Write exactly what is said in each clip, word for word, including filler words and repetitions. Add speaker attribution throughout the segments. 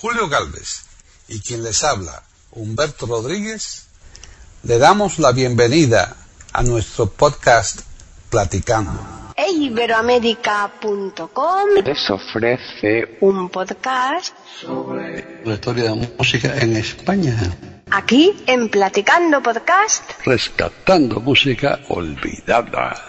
Speaker 1: Julio Gálvez y quien les habla, Humberto Rodríguez, le damos la bienvenida a nuestro podcast Platicando.
Speaker 2: e iberoamérica punto com
Speaker 3: les ofrece
Speaker 2: un podcast
Speaker 3: sobre la historia de la música en España.
Speaker 2: Aquí en Platicando Podcast,
Speaker 3: Rescatando música olvidada.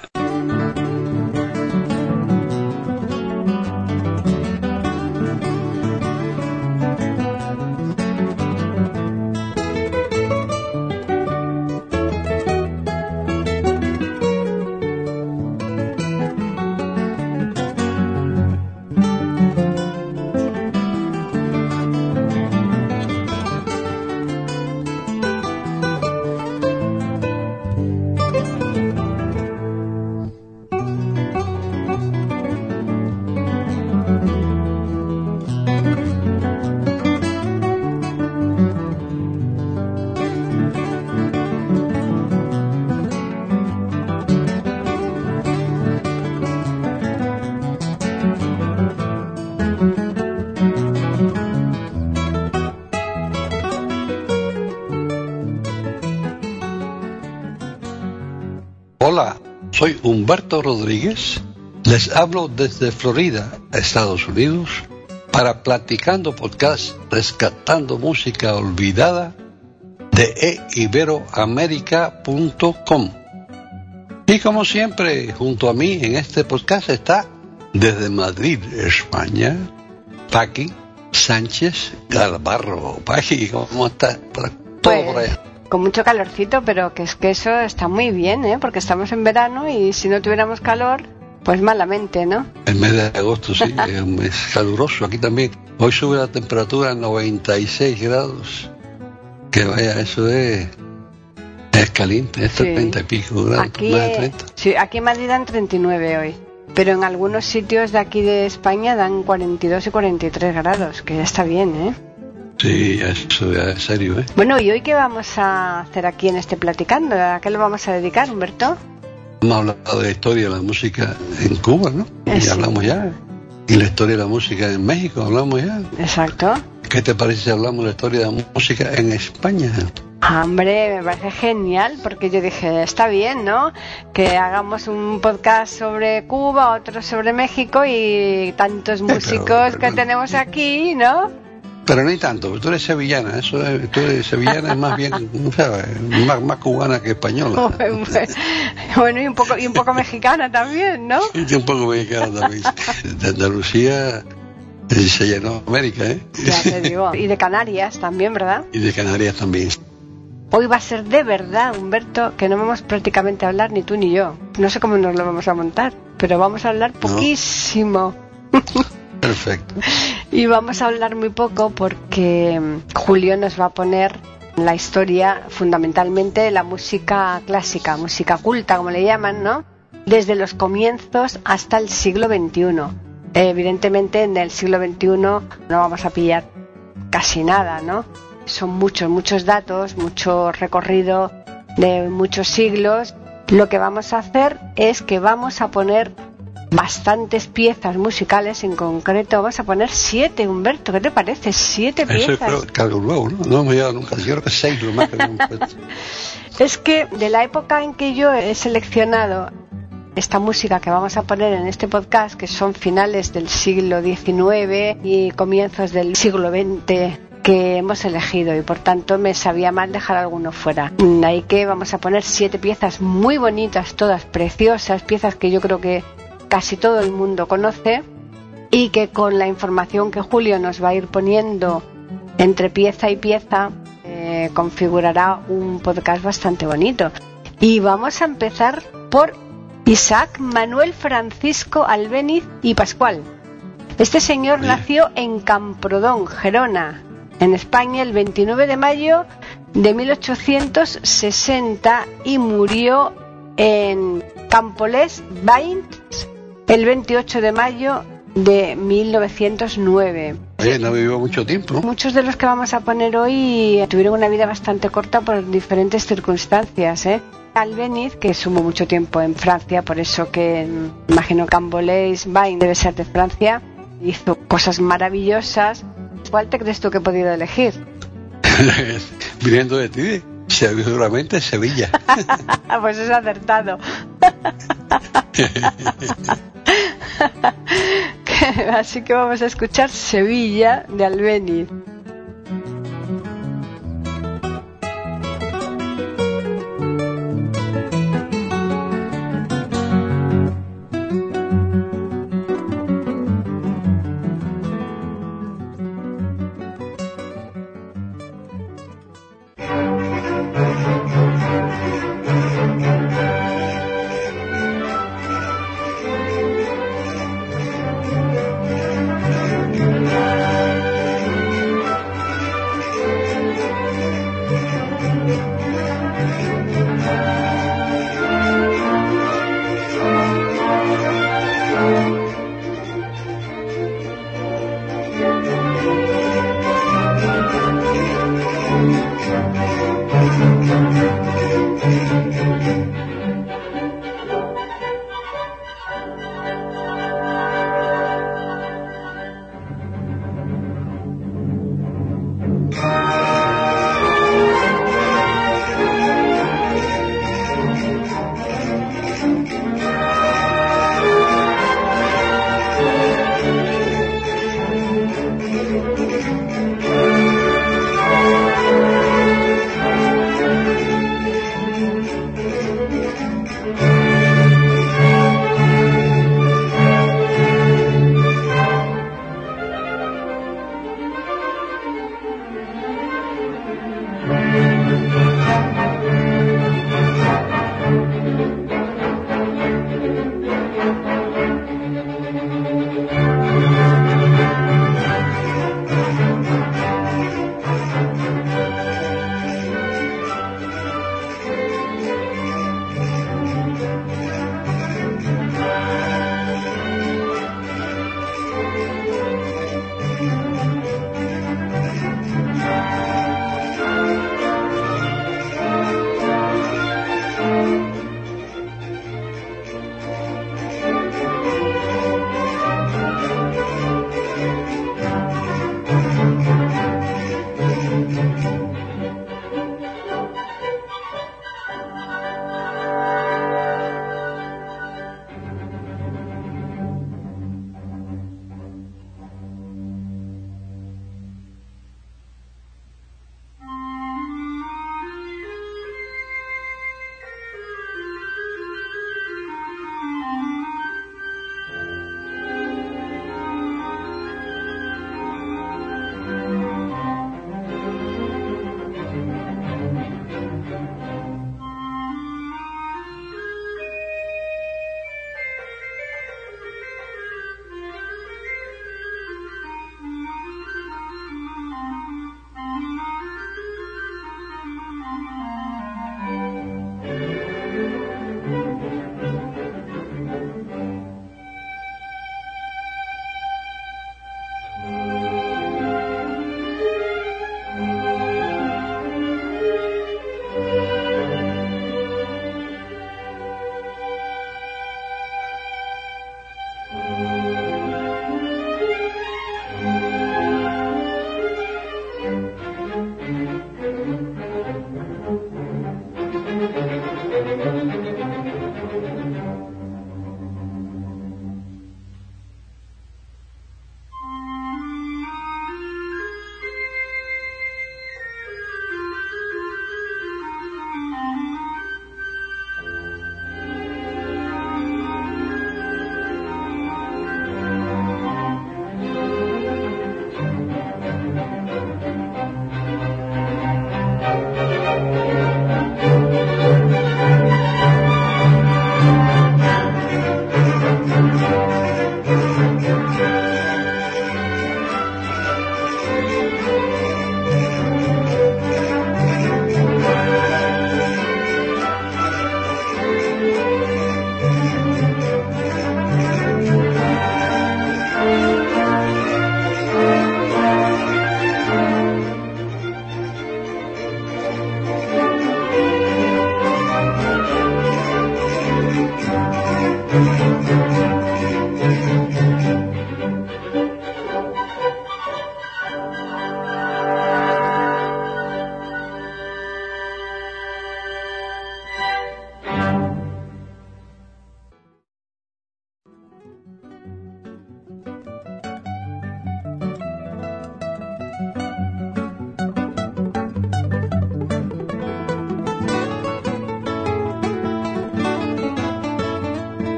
Speaker 3: Hola, soy Humberto Rodríguez. Les hablo desde Florida, Estados Unidos, para Platicando Podcast, Rescatando Música Olvidada de e iberoamérica punto com. Y como siempre, junto a mí en este podcast está, desde Madrid, España, Paqui Sánchez Galvarro. Paqui, ¿cómo estás? Todo
Speaker 2: pues,
Speaker 3: por allá.
Speaker 2: Con mucho calorcito, pero que es que eso está muy bien, ¿eh? Porque estamos en verano y si no tuviéramos calor, pues malamente, ¿no?
Speaker 3: El mes de agosto, sí, es un mes caluroso aquí también. Hoy sube la temperatura a noventa y seis grados. Que vaya, eso es... Es caliente, es
Speaker 2: Sí.
Speaker 3: treinta y pico grados,
Speaker 2: Aquí,
Speaker 3: más de treinta.
Speaker 2: sí, aquí en Madrid dan treinta y nueve hoy, pero en algunos sitios de aquí de España dan cuarenta y dos y cuarenta y tres grados, que ya está bien, ¿eh?
Speaker 3: Sí, eso ya es serio, ¿eh?
Speaker 2: Bueno, ¿y hoy qué vamos a hacer aquí en este Platicando? ¿A qué lo vamos a dedicar, Humberto?
Speaker 3: Hemos hablado de la historia de la música en Cuba, ¿no? Y
Speaker 2: Sí.
Speaker 3: hablamos ya. Y la historia de la música en México, hablamos ya.
Speaker 2: Exacto.
Speaker 3: ¿Qué te parece si hablamos de la historia de la música en España?
Speaker 2: Ah, hombre, me parece genial, porque yo dije, está bien, ¿no? Que hagamos un podcast sobre Cuba, otro sobre México y tantos músicos
Speaker 3: pero- pero-
Speaker 2: que tenemos aquí, ¿no?
Speaker 3: Pero no hay tanto, tú eres sevillana, eso es, tú eres sevillana es más bien, ¿sabes? Más, más cubana que española.
Speaker 2: Bueno, y un poco y un poco mexicana también, ¿no?
Speaker 3: Y un poco mexicana también. De Andalucía eh, se llenó América, ¿eh?
Speaker 2: Ya te digo. Y de Canarias también, ¿verdad?
Speaker 3: Y de Canarias también.
Speaker 2: Hoy va a ser de verdad, Humberto, que no vamos prácticamente a hablar ni tú ni yo. No sé cómo nos lo vamos a montar, pero vamos a hablar poquísimo.
Speaker 3: Perfecto.
Speaker 2: Y vamos a hablar muy poco porque Julio nos va a poner la historia, fundamentalmente de la música clásica, música culta, como le llaman, ¿no? Desde los comienzos hasta el siglo veintiuno. Evidentemente, en el siglo veintiuno no vamos a pillar casi nada, ¿no? Son muchos, muchos datos, mucho recorrido de muchos siglos. Lo que vamos a hacer es que vamos a poner bastantes piezas musicales, en concreto vamos a poner siete, Humberto, ¿qué te parece? Siete
Speaker 3: Eso
Speaker 2: piezas.
Speaker 3: creo que algo nuevo, ¿no? No hemos llegado nunca, yo creo que seis lo más que hemos puesto.
Speaker 2: Es que de la época en que yo he seleccionado esta música que vamos a poner en este podcast, que son finales del siglo diecinueve y comienzos del siglo veinte, que hemos elegido, y por tanto me sabía mal dejar alguno fuera. Ahí que vamos a poner siete piezas muy bonitas, todas preciosas, piezas que yo creo que casi todo el mundo conoce y que con la información que Julio nos va a ir poniendo entre pieza y pieza eh, configurará un podcast bastante bonito. Y vamos a empezar por Isaac Manuel Francisco Albéniz y Pascual. Este señor
Speaker 3: Bien.
Speaker 2: nació en Camprodón, Gerona, en España, el veintinueve de mayo de mil ochocientos sesenta y murió en Campoles, Bains, el veintiocho de mayo de mil novecientos nueve.
Speaker 3: Oye, no vivió mucho tiempo, ¿no?
Speaker 2: Muchos de los que vamos a poner hoy tuvieron una vida bastante corta por diferentes circunstancias, ¿eh? Albéniz, que estuvo mucho tiempo en Francia, por eso que imagino Campoles, Bains debe ser de Francia, hizo cosas maravillosas. ¿Cuál te crees tú que he podido elegir?
Speaker 3: Viniendo de ti, seguramente Sevilla.
Speaker 2: Pues es acertado. Así que vamos a escuchar Sevilla de Albéniz.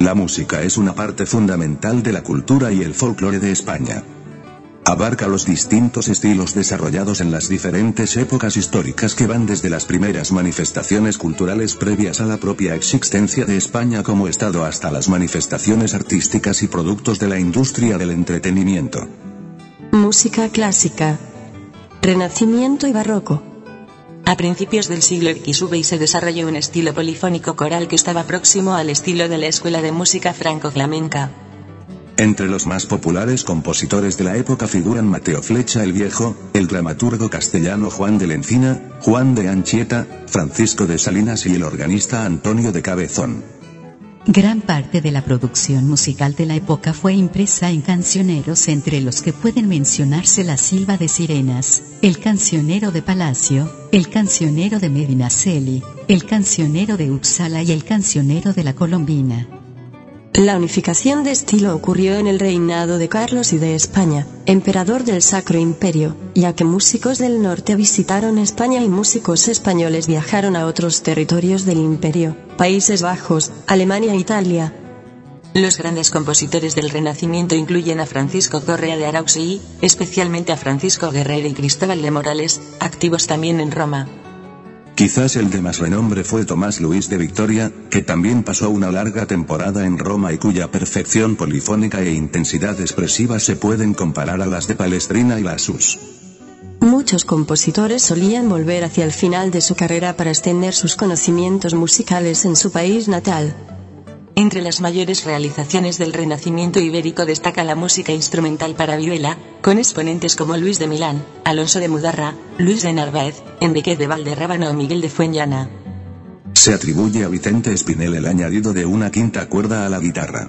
Speaker 4: La música es una parte fundamental de la cultura y el folclore de España. Abarca los distintos estilos desarrollados en las diferentes épocas históricas que van desde las primeras manifestaciones culturales previas a la propia existencia de España como Estado hasta las manifestaciones artísticas y productos de la industria del entretenimiento.
Speaker 5: Música clásica, Renacimiento y Barroco. A principios del siglo equis hubo y se desarrolló un estilo polifónico coral que estaba próximo al estilo de la Escuela de Música Franco-Flamenca.
Speaker 4: Entre los más populares compositores de la época figuran Mateo Flecha el Viejo, el dramaturgo castellano Juan de la Encina, Juan de Anchieta, Francisco de Salinas y el organista Antonio de Cabezón.
Speaker 6: Gran parte de la producción musical de la época fue impresa en cancioneros, entre los que pueden mencionarse La Silva de Sirenas, El Cancionero de Palacio, El Cancionero de Medinaceli, El Cancionero de Uppsala y El Cancionero de la Colombina.
Speaker 5: La unificación de estilo ocurrió en el reinado de Carlos I de España, emperador del Sacro Imperio, ya que músicos del norte visitaron España y músicos españoles viajaron a otros territorios del imperio, Países Bajos, Alemania e Italia. Los grandes compositores del Renacimiento incluyen a Francisco Correa de Arauzí, especialmente a Francisco Guerrero y Cristóbal de Morales, activos también en Roma.
Speaker 4: Quizás el de más renombre fue Tomás Luis de Victoria, que también pasó una larga temporada en Roma y cuya perfección polifónica e intensidad expresiva se pueden comparar a las de Palestrina y Lassus.
Speaker 5: Muchos compositores solían volver hacia el final de su carrera para extender sus conocimientos musicales en su país natal. Entre las mayores realizaciones del Renacimiento ibérico destaca la música instrumental para vihuela, con exponentes como Luis de Milán, Alonso de Mudarra, Luis de Narváez, Enrique de Valderrábano o Miguel de Fuenllana.
Speaker 4: Se atribuye a Vicente Espinel el añadido de una quinta cuerda a la guitarra.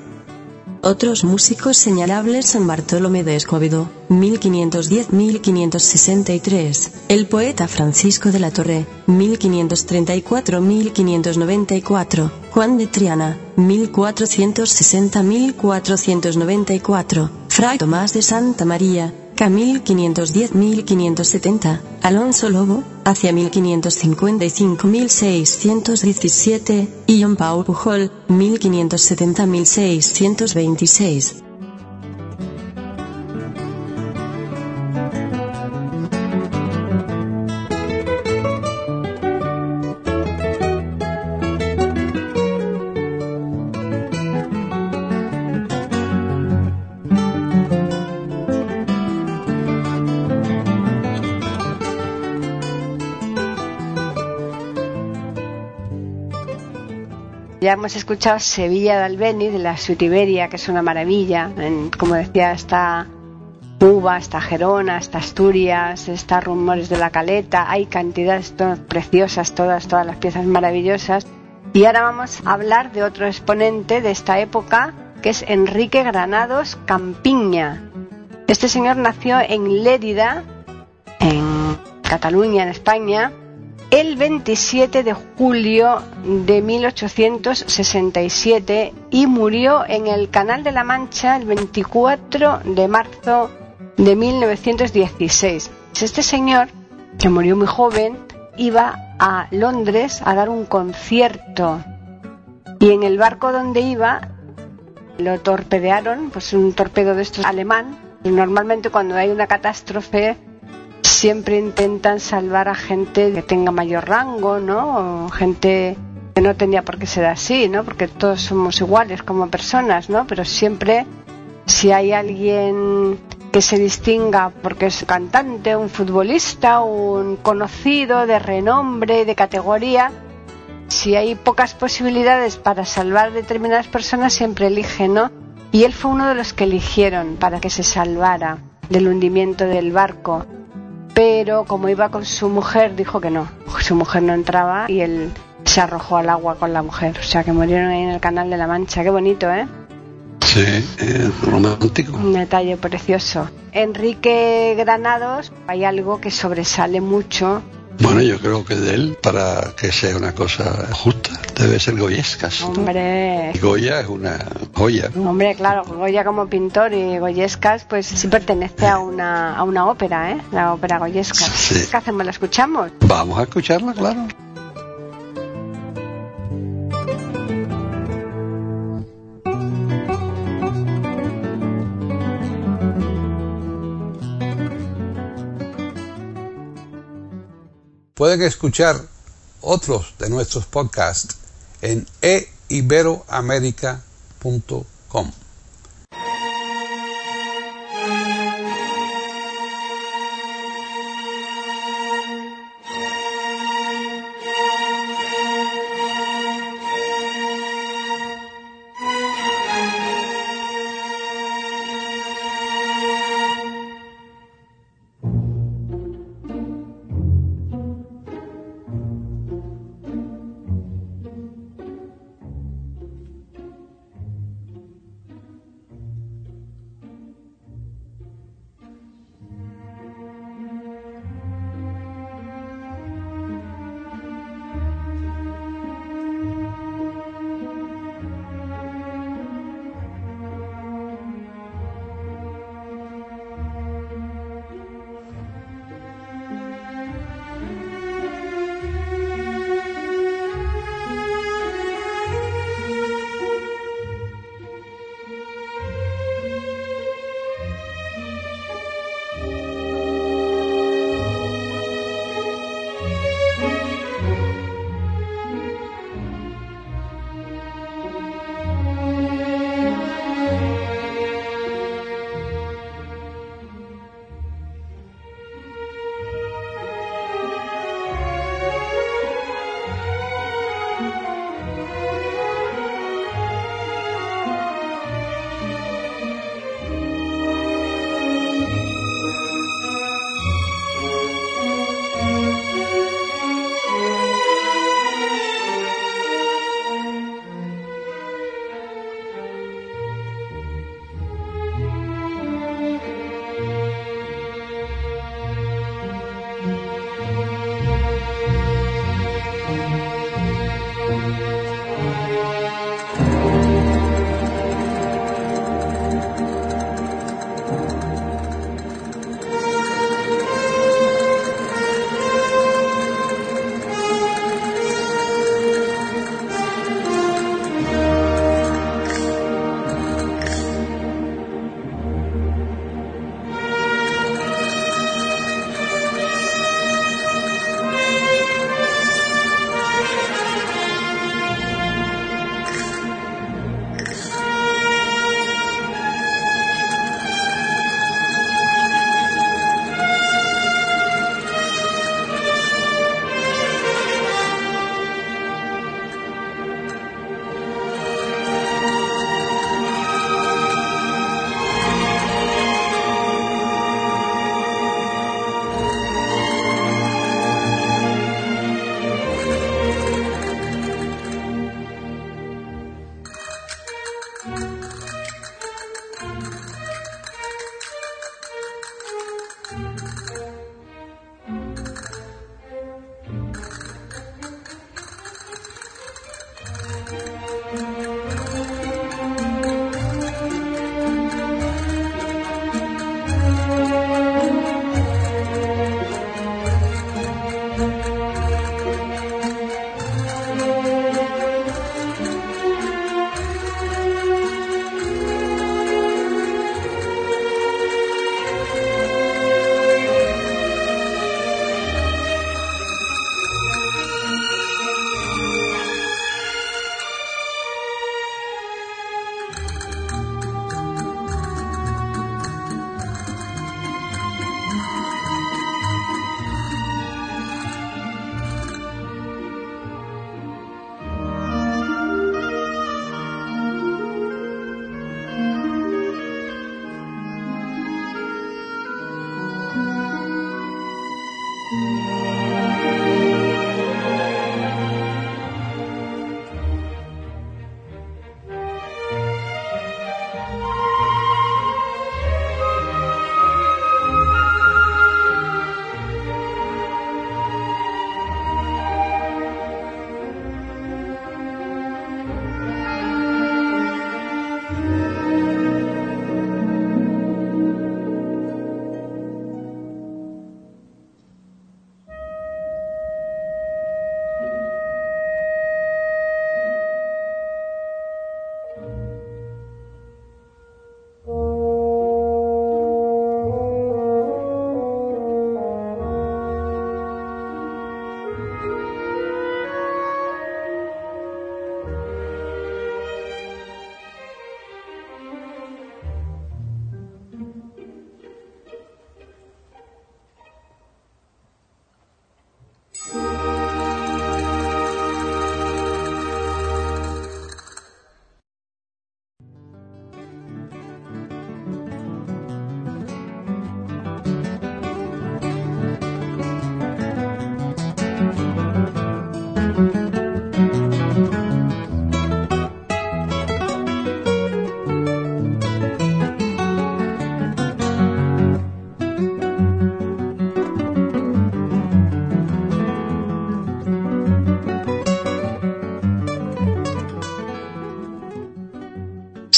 Speaker 5: Otros músicos señalables son Bartolomé de Escobedo, mil quinientos diez a mil quinientos sesenta y tres, el poeta Francisco de la Torre, mil quinientos treinta y cuatro a mil quinientos noventa y cuatro, Juan de Triana, mil cuatrocientos sesenta a mil cuatrocientos noventa y cuatro, Fray Tomás de Santa María, ca mil quinientos diez a mil quinientos setenta, Alonso Lobo, hacia mil quinientos cincuenta y cinco a mil seiscientos diecisiete, y Joan Pau Pujol, mil quinientos setenta a mil seiscientos veintiséis.
Speaker 2: Ya hemos escuchado Sevilla de Albéniz, de la Suite Iberia, que es una maravilla. En, como decía, está Cuba, está Gerona, está Asturias, está Rumores de la Caleta. Hay cantidades todas preciosas, todas, todas las piezas maravillosas. Y ahora vamos a hablar de otro exponente de esta época, que es Enrique Granados Campiña. Este señor nació en Lérida, en Cataluña, en España, el veintisiete de julio de mil ochocientos sesenta y siete y murió en el Canal de la Mancha el veinticuatro de marzo de mil novecientos dieciséis. Este señor, que murió muy joven, iba a Londres a dar un concierto y en el barco donde iba lo torpedearon, pues un torpedo de estos alemán. Normalmente cuando hay una catástrofe siempre intentan salvar a gente que tenga mayor rango, ¿no? O gente que no tendría por qué ser así, ¿no? Porque todos somos iguales como personas, ¿no? Pero siempre, si hay alguien que se distinga porque es cantante, un futbolista, un conocido de renombre, de categoría, si hay pocas posibilidades para salvar determinadas personas, siempre eligen, ¿no? Y él fue uno de los que eligieron para que se salvara del hundimiento del barco. Pero como iba con su mujer, dijo que no, su mujer no entraba y él se arrojó al agua con la mujer. O sea que murieron ahí en el Canal de la Mancha. Qué bonito, ¿eh?
Speaker 3: Sí, es romántico.
Speaker 2: Un detalle precioso. Enrique Granados, hay algo que sobresale mucho.
Speaker 3: Bueno, yo creo que de él, para que sea una cosa justa, debe ser Goyescas.
Speaker 2: Hombre.
Speaker 3: Y Goya es una joya.
Speaker 2: Hombre, claro, Goya como pintor y Goyescas, pues sí pertenece a una, a una ópera, ¿eh? La ópera Goyescas.
Speaker 3: Sí.
Speaker 2: ¿Qué hacemos? ¿La escuchamos?
Speaker 3: Vamos a escucharla, claro.
Speaker 1: Pueden escuchar otros de nuestros podcasts en e iberoamerica punto com.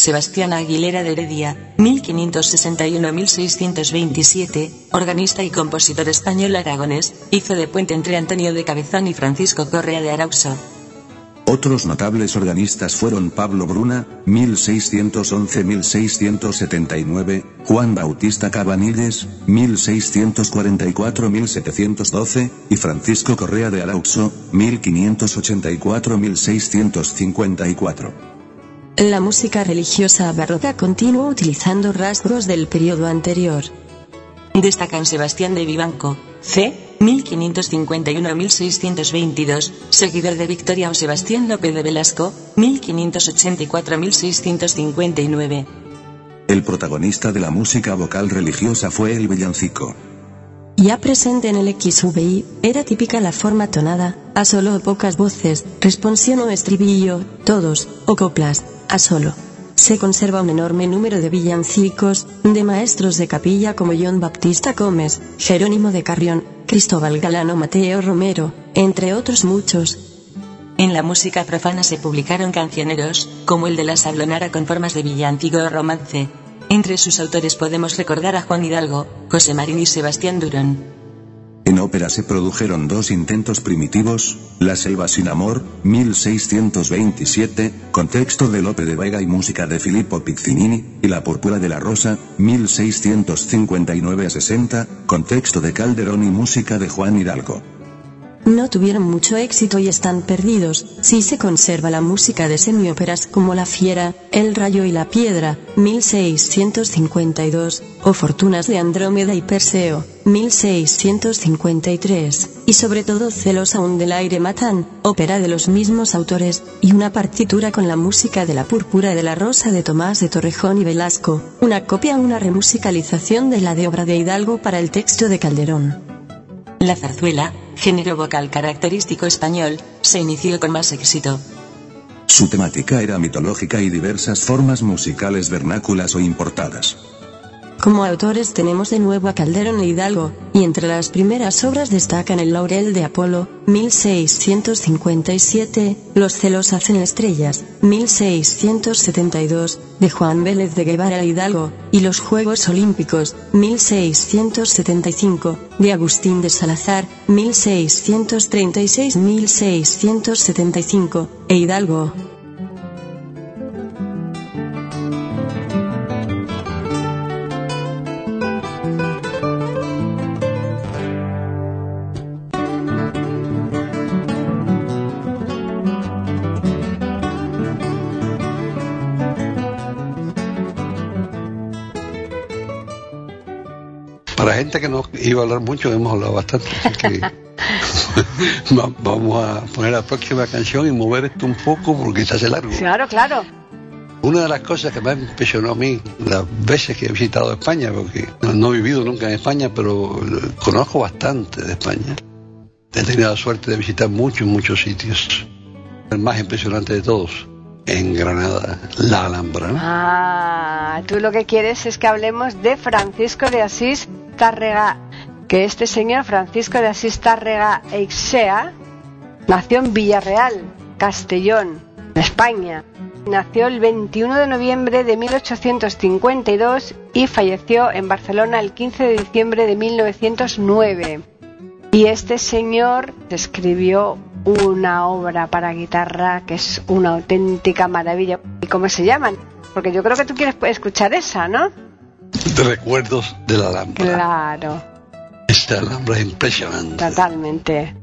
Speaker 5: Sebastián Aguilera de Heredia, mil quinientos sesenta y uno a mil seiscientos veintisiete, organista y compositor español aragonés, hizo de puente entre Antonio de Cabezón y Francisco Correa de Arauso.
Speaker 4: Otros notables organistas fueron Pablo Bruna, mil seiscientos once a mil seiscientos setenta y nueve, Juan Bautista Cabanilles, mil seiscientos cuarenta y cuatro a mil setecientos doce, y Francisco Correa de Arauso, mil quinientos ochenta y cuatro a mil seiscientos cincuenta y cuatro.
Speaker 5: La música religiosa barroca continuó utilizando rasgos del periodo anterior. Destacan Sebastián de Vivanco, c. mil quinientos cincuenta y uno a mil seiscientos veintidós, seguidor de Victoria, o Sebastián López de Velasco, mil quinientos ochenta y cuatro a mil seiscientos cincuenta y nueve.
Speaker 4: El protagonista de la música vocal religiosa fue el villancico.
Speaker 5: Ya presente en el equis ve i, era típica la forma tonada, a solo o pocas voces, responsión o estribillo, todos, o coplas, a solo. Se conserva un enorme número de villancicos, de maestros de capilla como John Baptista Comes, Jerónimo de Carrión, Cristóbal Galano, Mateo Romero, entre otros muchos. En la música profana se publicaron cancioneros, como el de la Sablonara con formas de villancico o romance. Entre sus autores podemos recordar a Juan Hidalgo, José Marín y Sebastián Durón.
Speaker 4: En ópera se produjeron dos intentos primitivos, La selva sin amor, mil seiscientos veintisiete, con texto de Lope de Vega y música de Filippo Piccinini, y La púrpura de la rosa, mil seiscientos cincuenta y nueve a sesenta, con texto de Calderón y música de Juan Hidalgo.
Speaker 5: No tuvieron mucho éxito y están perdidos. Sí se conserva la música de semióperas como La fiera, El rayo y la piedra, mil seiscientos cincuenta y dos, o Fortunas de Andrómeda y Perseo, mil seiscientos cincuenta y tres, y sobre todo Celos aún del aire matan, ópera de los mismos autores, y una partitura con la música de La púrpura de la rosa de Tomás de Torrejón y Velasco, una copia o una remusicalización de la de obra de Hidalgo para el texto de Calderón. La zarzuela, género vocal característico español, se inició con más éxito.
Speaker 4: Su temática era mitológica y diversas formas musicales vernáculas o importadas.
Speaker 5: Como autores tenemos de nuevo a Calderón e Hidalgo, y entre las primeras obras destacan El laurel de Apolo, mil seiscientos cincuenta y siete, Los celos hacen estrellas, mil seiscientos setenta y dos, de Juan Vélez de Guevara e Hidalgo, y Los Juegos Olímpicos, mil seiscientos setenta y cinco, de Agustín de Salazar, mil seiscientos treinta y seis a mil seiscientos setenta y cinco, e Hidalgo.
Speaker 3: Para gente que no iba a hablar mucho, hemos hablado bastante, así que vamos a poner la próxima canción y mover esto un poco porque se hace largo.
Speaker 2: Claro, claro.
Speaker 3: Una de las cosas que más me impresionó a mí las veces que he visitado España, porque no, no he vivido nunca en España, pero conozco bastante de España. He tenido la suerte de visitar muchos, muchos sitios. El más impresionante de todos, en Granada, la Alhambra, ¿no?
Speaker 2: Ah, tú lo que quieres es que hablemos de Francisco de Asís Tárrega, que este señor Francisco de Asís Tárrega Eixea nació en Villarreal, Castellón, España. Nació el veintiuno de noviembre de mil ochocientos cincuenta y dos y falleció en Barcelona el quince de diciembre de mil novecientos nueve. Y este señor escribió una obra para guitarra que es una auténtica maravilla. ¿Y cómo se llaman? Porque yo creo que tú quieres escuchar esa, ¿no?
Speaker 3: De recuerdos de la Alhambra.
Speaker 2: Claro.
Speaker 3: Esta Alhambra es impresionante.
Speaker 2: Totalmente.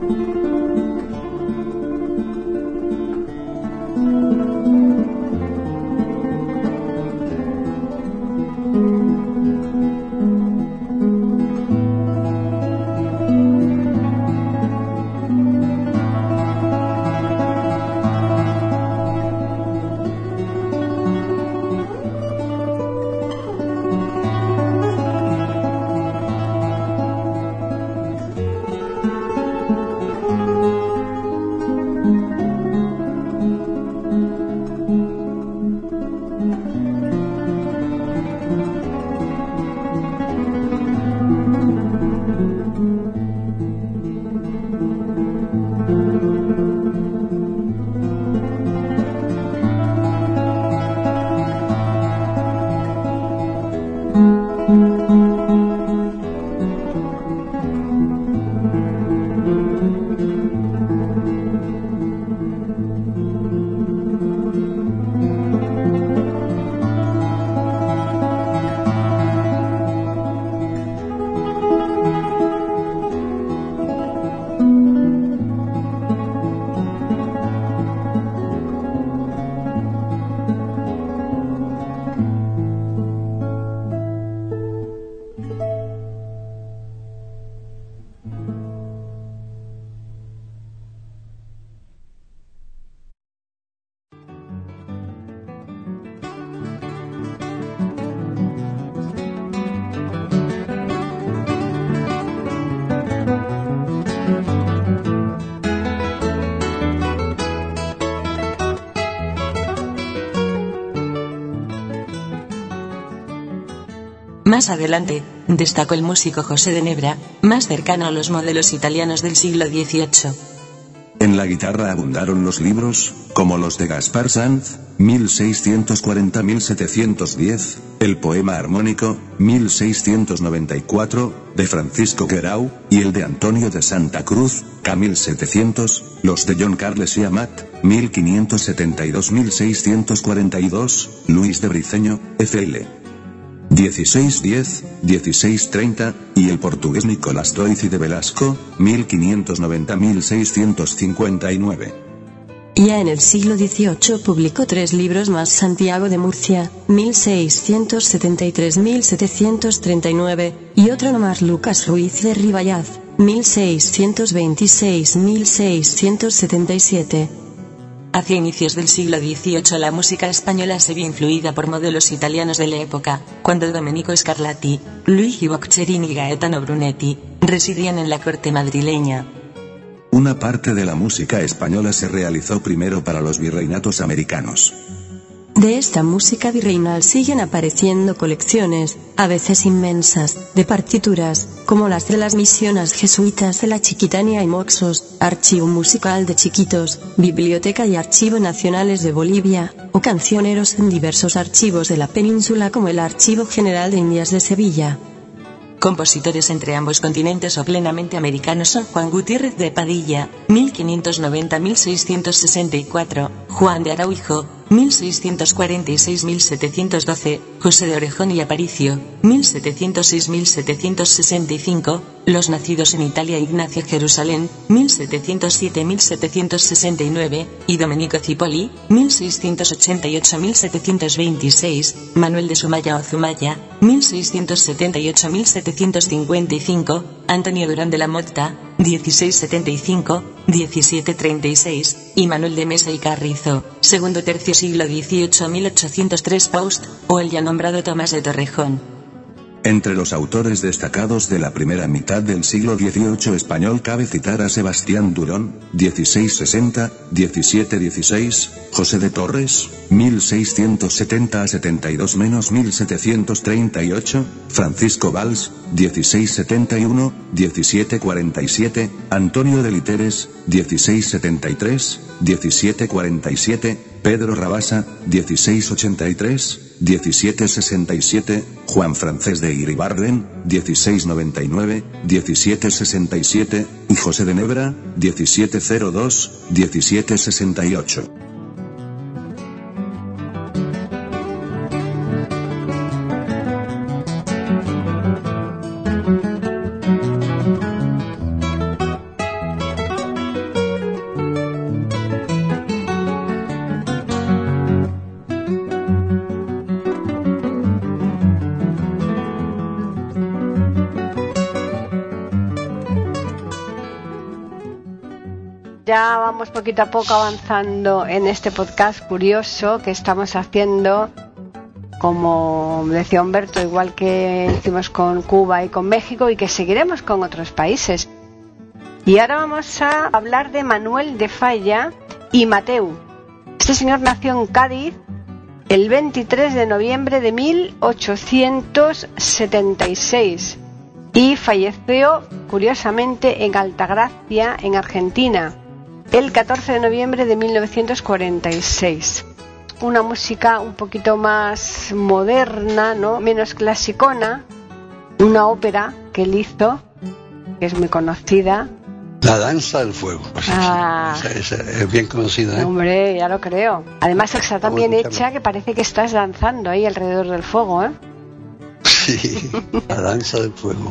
Speaker 5: Más adelante, destacó el músico José de Nebra, más cercano a los modelos italianos del siglo dieciocho.
Speaker 4: En la guitarra abundaron los libros, como los de Gaspar Sanz, mil seiscientos cuarenta a mil setecientos diez, el poema armónico, mil seiscientos noventa y cuatro, de Francisco Guerau, y el de Antonio de Santa Cruz, ca mil setecientos, los de John Carles y Amat, mil quinientos setenta y dos a mil seiscientos cuarenta y dos, Luis de Briceño, F L dieciséis diez, dieciséis treinta, y el portugués Nicolás Troisi de Velasco, mil quinientos noventa a mil seiscientos cincuenta y nueve.
Speaker 5: Ya en el siglo dieciocho publicó tres libros más: Santiago de Murcia, mil seiscientos setenta y tres a mil setecientos treinta y nueve, y otro más, Lucas Ruiz de Ribayaz, mil seiscientos veintiséis a mil seiscientos setenta y siete. Hacia inicios del siglo dieciocho la música española se vio influida por modelos italianos de la época, cuando Domenico Scarlatti, Luigi Boccherini y Gaetano Brunetti residían en la corte madrileña.
Speaker 4: Una parte de la música española se realizó primero para los virreinatos americanos.
Speaker 5: De esta música virreinal siguen apareciendo colecciones, a veces inmensas, de partituras, como las de las misiones jesuitas de la Chiquitania y Moxos, Archivo Musical de Chiquitos, Biblioteca y Archivo Nacionales de Bolivia, o cancioneros en diversos archivos de la península como el Archivo General de Indias de Sevilla. Compositores entre ambos continentes o plenamente americanos son Juan Gutiérrez de Padilla, mil quinientos noventa a mil seiscientos sesenta y cuatro, Juan de Araujo, mil seiscientos cuarenta y seis a mil setecientos doce, José de Orejón y Aparicio, mil setecientos seis a mil setecientos sesenta y cinco, los nacidos en Italia Ignacio Jerusalén, mil setecientos siete a mil setecientos sesenta y nueve, y Domenico Cipolli, mil seiscientos ochenta y ocho a mil setecientos veintiséis, Manuel de Sumaya o Zumaya, mil seiscientos setenta y ocho a mil setecientos cincuenta y cinco, Antonio Durán de la Motta, dieciséis setenta y cinco, diecisiete treinta y seis, y Manuel de Mesa y Carrizo, segundo tercio siglo dieciocho a mil ochocientos tres Paust, o el ya nombrado Tomás de Torrejón.
Speaker 4: Entre los autores destacados de la primera mitad del siglo dieciocho español cabe citar a Sebastián Durón, dieciséis sesenta, diecisiete dieciséis, José de Torres, mil seiscientos setenta a setenta y dos menos mil setecientos treinta y ocho, Francisco Valls, dieciséis setenta y uno, diecisiete cuarenta y siete, Antonio de Literes, dieciséis setenta y tres, diecisiete cuarenta y siete, Pedro Rabasa, dieciséis ochenta y tres, diecisiete sesenta y siete, Juan Francés de Iribarren, dieciséis noventa y nueve, diecisiete sesenta y siete, y José de Nebra, diecisiete cero dos, diecisiete sesenta y ocho.
Speaker 2: Ya vamos poquito a poco avanzando en este podcast curioso que estamos haciendo, como decía Humberto, igual que hicimos con Cuba y con México, y que seguiremos con otros países. Y ahora vamos a hablar de Manuel de Falla y Mateu. Este señor nació en Cádiz el veintitrés de noviembre de mil ochocientos setenta y seis y falleció, curiosamente, en Altagracia, en Argentina, el catorce de noviembre de mil novecientos cuarenta y seis. Una música un poquito más moderna, ¿no? Menos clasicona, una ópera que él hizo, que es muy conocida.
Speaker 3: La danza del fuego.
Speaker 2: Ah,
Speaker 3: esa, esa es bien conocida, ¿eh?
Speaker 2: Hombre, ya lo creo. Además está tan bien hecha que parece que estás danzando ahí alrededor del fuego, ¿eh?
Speaker 3: Sí, la danza del fuego.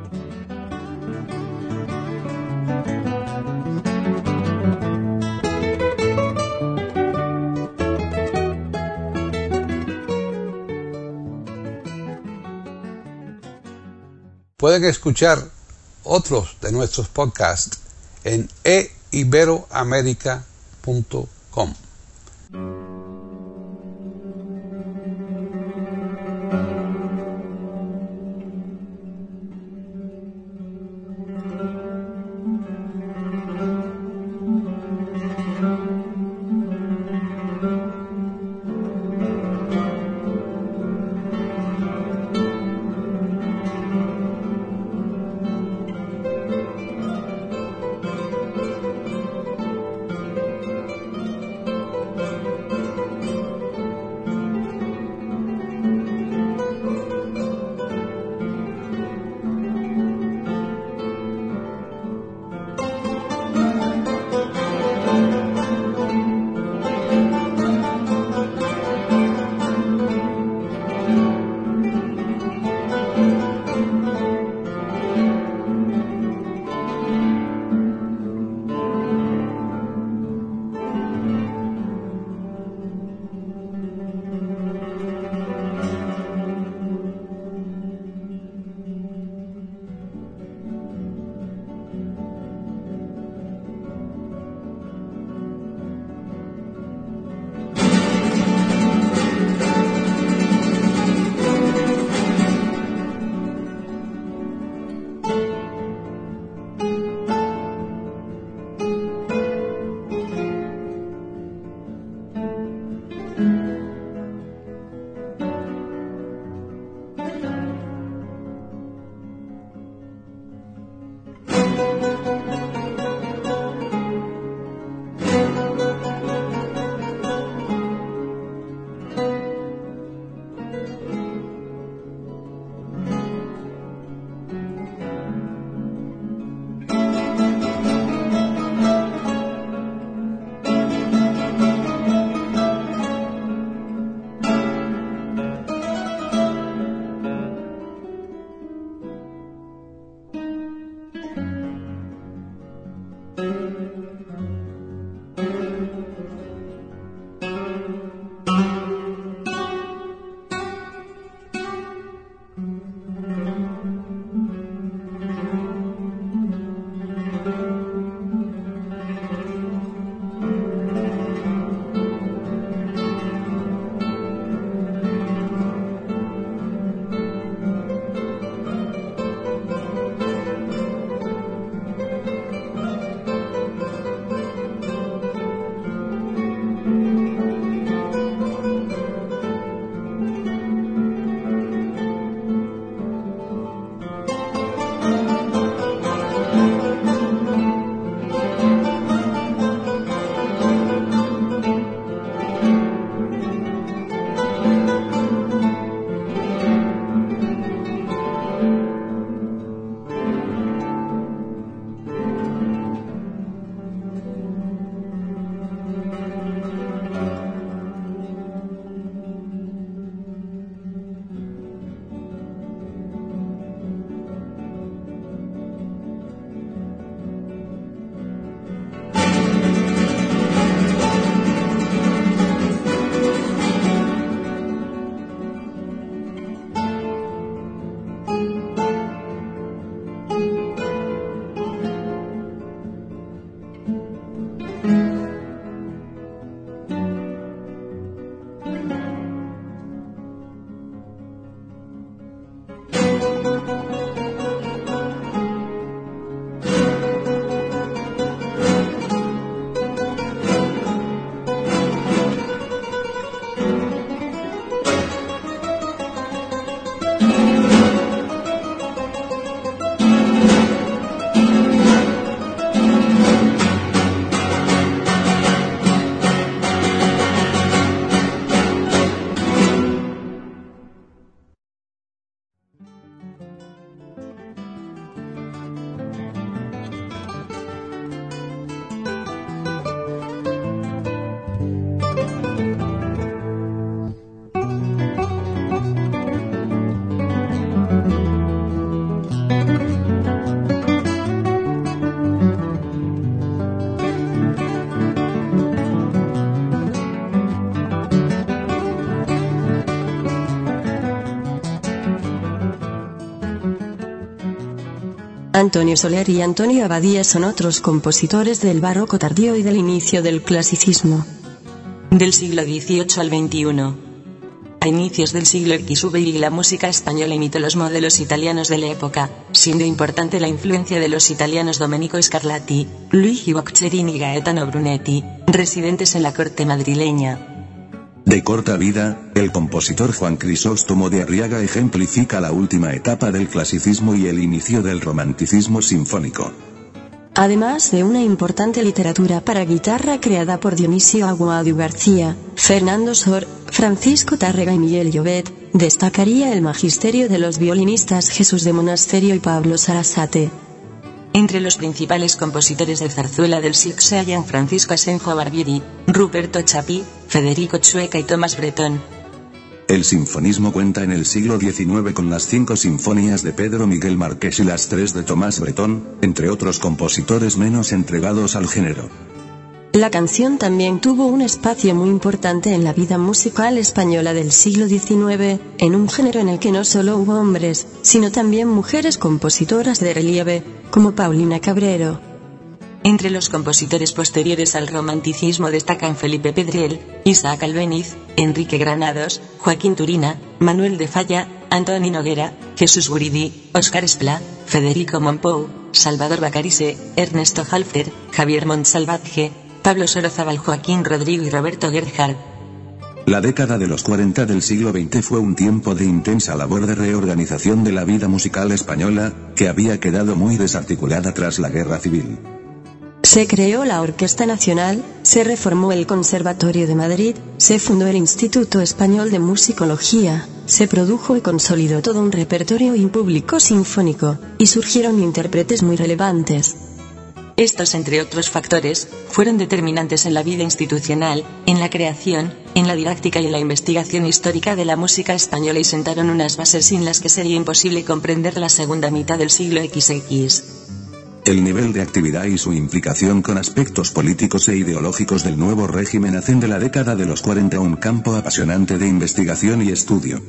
Speaker 1: Pueden escuchar otros de nuestros podcasts en e iberoamerica punto com.
Speaker 5: Antonio Soler y Antonio Abadía son otros compositores del barroco tardío y del inicio del clasicismo.
Speaker 7: Del siglo dieciocho al veintiuno. A inicios del siglo equis ve la música española imitó los modelos italianos de la época, siendo importante la influencia de los italianos Domenico Scarlatti, Luigi Boccherini y Gaetano Brunetti, residentes en la corte madrileña.
Speaker 4: De corta vida, el compositor Juan Crisóstomo de Arriaga ejemplifica la última etapa del clasicismo y el inicio del romanticismo sinfónico.
Speaker 5: Además de una importante literatura para guitarra creada por Dionisio Aguado García, Fernando Sor, Francisco Tárrega y Miguel Llobet, destacaría el magisterio de los violinistas Jesús de Monasterio y Pablo Sarasate.
Speaker 7: Entre los principales compositores de zarzuela del siglo se hallan Francisco Asenjo Barbieri, Ruperto Chapí, Federico Chueca y Tomás Bretón.
Speaker 4: El sinfonismo cuenta en el siglo diecinueve con las cinco sinfonías de Pedro Miguel Márquez y las tres de Tomás Bretón, entre otros compositores menos entregados al género.
Speaker 5: La canción también tuvo un espacio muy importante en la vida musical española del siglo diecinueve, en un género en el que no solo hubo hombres, sino también mujeres compositoras de relieve, como Paulina Cabrero.
Speaker 7: Entre los compositores posteriores al romanticismo destacan Felipe Pedriel, Isaac Albéniz, Enrique Granados, Joaquín Turina, Manuel de Falla, Antoni Noguera, Jesús Guridi, Óscar Esplá, Federico Mompou, Salvador Bacarise, Ernesto Halffter, Javier Montsalvatge, Pablo Sorozábal, Joaquín Rodrigo y Roberto Gerhard.
Speaker 4: La década de los cuarenta del siglo veinte fue un tiempo de intensa labor de reorganización de la vida musical española, que había quedado muy desarticulada tras la Guerra Civil.
Speaker 5: Se creó la Orquesta Nacional, se reformó el Conservatorio de Madrid, se fundó el Instituto Español de Musicología, se produjo y consolidó todo un repertorio y público sinfónico, y surgieron intérpretes muy relevantes.
Speaker 7: Estos, entre otros factores, fueron determinantes en la vida institucional, en la creación, en la didáctica y en la investigación histórica de la música española y sentaron unas bases sin las que sería imposible comprender la segunda mitad del siglo equis.
Speaker 4: El nivel de actividad y su implicación con aspectos políticos e ideológicos del nuevo régimen hacen de la década de los cuarenta un campo apasionante de investigación y estudio.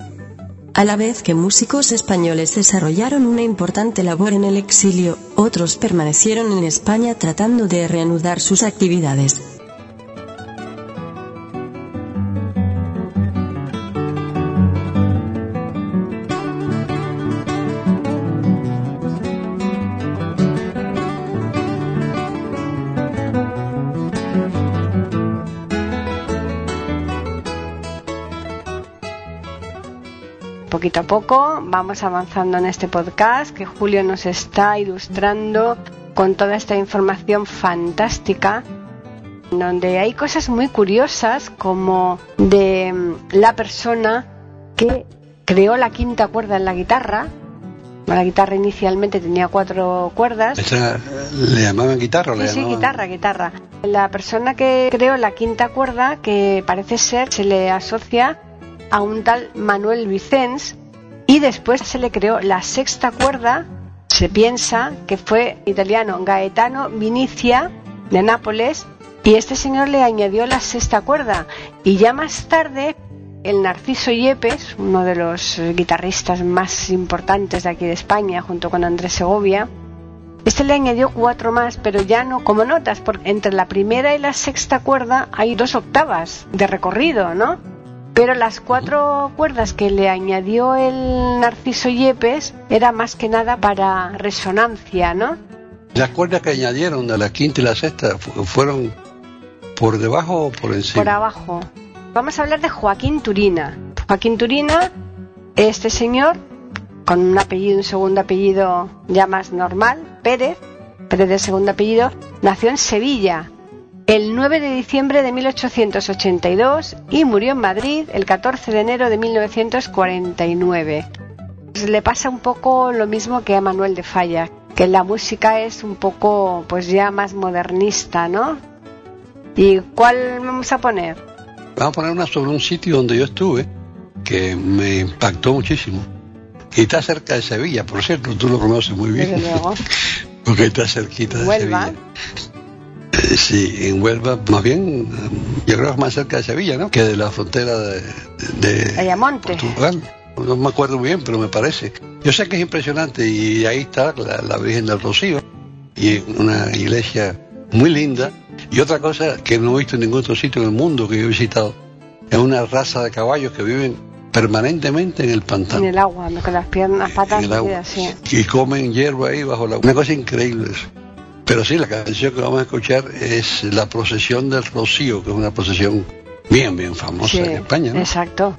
Speaker 5: A la vez que músicos españoles desarrollaron una importante labor en el exilio, otros permanecieron en España tratando de reanudar sus actividades.
Speaker 2: Poquito a poco vamos avanzando en este podcast que Julio nos está ilustrando con toda esta información fantástica, donde hay cosas muy curiosas como de la persona que creó la quinta cuerda en la guitarra. La guitarra inicialmente tenía cuatro cuerdas.
Speaker 3: ¿Esa le llamaban guitarra o le
Speaker 2: sí,
Speaker 3: llamaban?
Speaker 2: Sí, guitarra, guitarra. La persona que creó la quinta cuerda, que parece ser, se le asocia a un tal Manuel Vicens, y después se le creó la sexta cuerda. Se piensa que fue italiano Gaetano Vinicia de Nápoles, y este señor le añadió la sexta cuerda, y ya más tarde el Narciso Yepes, uno de los guitarristas más importantes de aquí de España, junto con Andrés Segovia, este le añadió cuatro más, pero ya no como notas, porque entre la primera y la sexta cuerda hay dos octavas de recorrido, ¿no? Pero las cuatro cuerdas que le añadió el Narciso Yepes era más que nada para resonancia, ¿no?
Speaker 3: Las cuerdas que añadieron de la quinta y la sexta fueron por debajo o por encima.
Speaker 2: Por abajo. Vamos a hablar de Joaquín Turina. Joaquín Turina, este señor, con un apellido, un segundo apellido ya más normal, Pérez, Pérez de segundo apellido, nació en Sevilla el nueve de diciembre de mil ochocientos ochenta y dos y murió en Madrid el catorce de enero de mil novecientos cuarenta y nueve. Le pasa un poco lo mismo que a Manuel de Falla, que la música es un poco pues ya más modernista, ¿no? ¿Y cuál vamos a poner?
Speaker 3: Vamos a poner una sobre un sitio donde yo estuve, que me impactó muchísimo. Y está cerca de Sevilla, por cierto, tú lo conoces muy bien.
Speaker 2: Desde luego.
Speaker 3: Porque está cerquita de
Speaker 2: Huelva.
Speaker 3: Sevilla. Sí, en Huelva, más bien, yo creo que es más cerca de Sevilla, ¿no? Que de la frontera de, de
Speaker 2: Ayamonte.
Speaker 3: Portugal. no me acuerdo muy bien, pero me parece. Yo sé que es impresionante y ahí está la, la Virgen del Rocío, y una iglesia muy linda. Y otra cosa que no he visto en ningún otro sitio en el mundo que yo he visitado, es una raza de caballos que viven permanentemente en el pantano.
Speaker 2: En el agua, con las piernas, patas metidas, sí.
Speaker 3: Y comen hierba ahí bajo la agua. Una cosa increíble eso. Pero sí, la canción que vamos a escuchar es La Procesión del Rocío, que es una procesión bien, bien famosa
Speaker 2: sí,
Speaker 3: en España, ¿no?
Speaker 2: Exacto.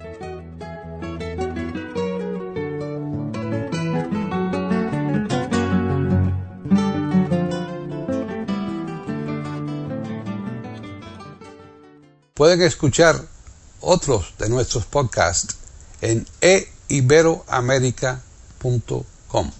Speaker 1: Pueden escuchar otros de nuestros podcasts en e iberoamerica punto com.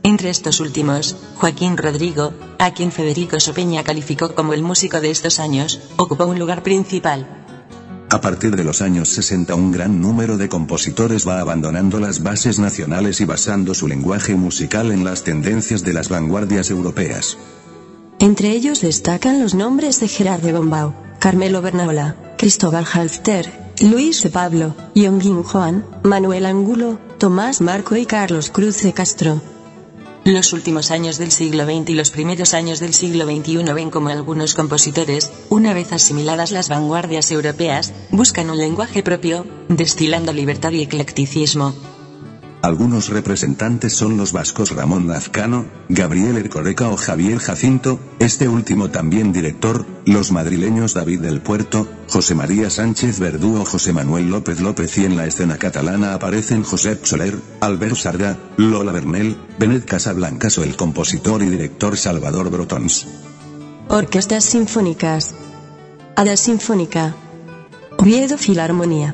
Speaker 7: Entre estos últimos, Joaquín Rodrigo, a quien Federico Sopeña calificó como el músico de estos años, ocupó un lugar principal.
Speaker 4: A partir de los años sesenta un gran número de compositores va abandonando las bases nacionales y basando su lenguaje musical en las tendencias de las vanguardias europeas.
Speaker 5: Entre ellos destacan los nombres de Gerardo Gombau, Carmelo Bernaola, Cristóbal Halfter, Luis de Pablo, Yongin Juan, Manuel Angulo, Tomás Marco y Carlos Cruz de Castro.
Speaker 7: Los últimos años del siglo veinte y los primeros años del siglo veintiuno ven como algunos compositores, una vez asimiladas las vanguardias europeas, buscan un lenguaje propio, destilando libertad y eclecticismo.
Speaker 4: Algunos representantes son los vascos Ramón Lazcano, Gabriel Ercoreca o Javier Jacinto, este último también director, los madrileños David del Puerto, José María Sánchez Verdú o José Manuel López López, y en la escena catalana aparecen Josep Soler, Albert Sarga, Lola Bernel, Benet Casablancas o el compositor y director Salvador Brotons.
Speaker 5: Orquestas sinfónicas. Ada Sinfónica. Oviedo Filarmonía.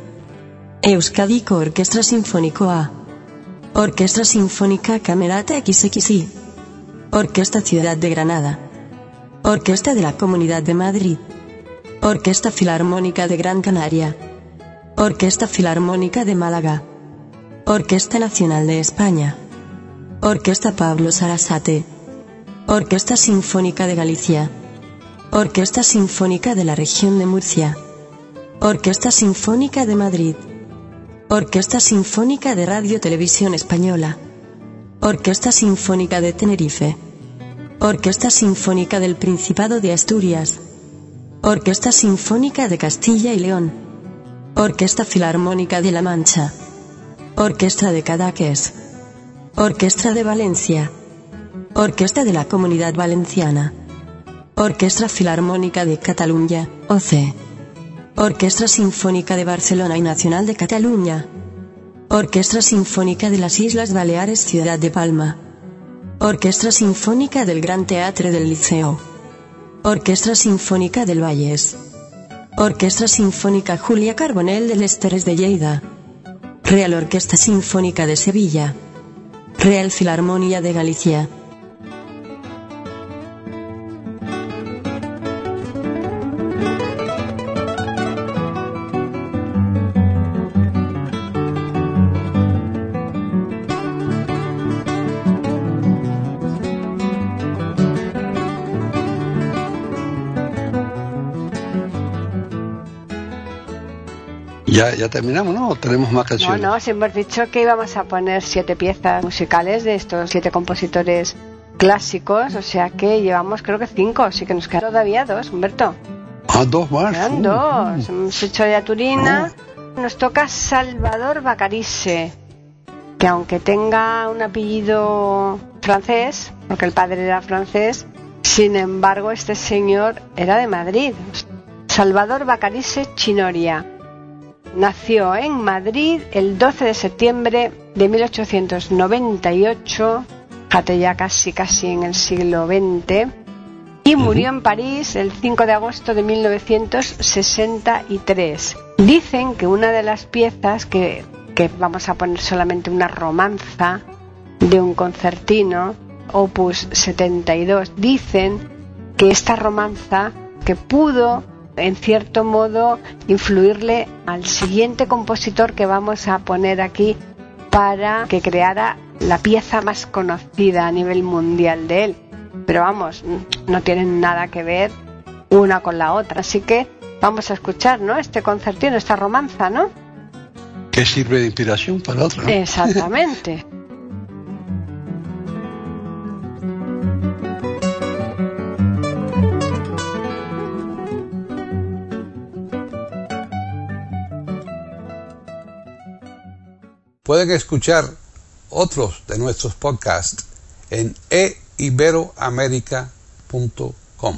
Speaker 5: Euskadiko Orkestra Sinfonikoa. Orquestra Sinfónica Camerata equis equis i. Orquesta Ciudad de Granada. Orquesta de la Comunidad de Madrid. Orquesta Filarmónica de Gran Canaria. Orquesta Filarmónica de Málaga. Orquesta Nacional de España. Orquesta Pablo Sarasate. Orquesta Sinfónica de Galicia. Orquesta Sinfónica de la Región de Murcia. Orquesta Sinfónica de Madrid. Orquesta Sinfónica de Radio Televisión Española. Orquesta Sinfónica de Tenerife. Orquesta Sinfónica del Principado de Asturias. Orquesta Sinfónica de Castilla y León. Orquesta Filarmónica de La Mancha. Orquesta de Cadaqués. Orquesta de Valencia. Orquesta de la Comunidad Valenciana. Orquestra Filarmónica de Cataluña, O C. Orquestra Sinfónica de Barcelona y Nacional de Cataluña. Orquestra Sinfónica de las Islas Baleares, Ciudad de Palma. Orquestra Sinfónica del Gran Teatre del Liceo. Orquestra Sinfónica del Valles. Orquestra Sinfónica Julia Carbonell de Les Terres de Lleida. Real Orquesta Sinfónica de Sevilla. Real Filarmonía de Galicia.
Speaker 3: Ya, ya terminamos, ¿no? ¿O tenemos más canciones?
Speaker 2: No, no, si hemos dicho que íbamos a poner siete piezas musicales de estos siete compositores clásicos, o sea que llevamos creo que cinco, así que nos quedan todavía dos, Humberto.
Speaker 3: Ah, dos más.
Speaker 2: Quedan
Speaker 3: uh,
Speaker 2: dos.
Speaker 3: Uh.
Speaker 2: Hemos hecho ya Turina. Uh. Nos toca Salvador Bacarice, que aunque tenga un apellido francés, porque el padre era francés, sin embargo este señor era de Madrid. Salvador Bacarice Chinoria. Nació en Madrid el doce de septiembre de mil ochocientos noventa y ocho, fíjate, ya casi casi en el siglo veinte, y murió en París el cinco de agosto de mil novecientos sesenta y tres. Dicen que una de las piezas, que, que vamos a poner solamente una romanza de un concertino, opus setenta y dos, dicen que esta romanza que pudo en cierto modo influirle al siguiente compositor que vamos a poner aquí para que creara la pieza más conocida a nivel mundial de él, pero vamos, no tienen nada que ver una con la otra, así que vamos a escuchar, ¿no?, este concertino, esta romanza, ¿no?,
Speaker 3: que sirve de inspiración para otra, ¿no?
Speaker 2: Exactamente.
Speaker 1: Pueden escuchar otros de nuestros podcasts en e iberoamerica punto com.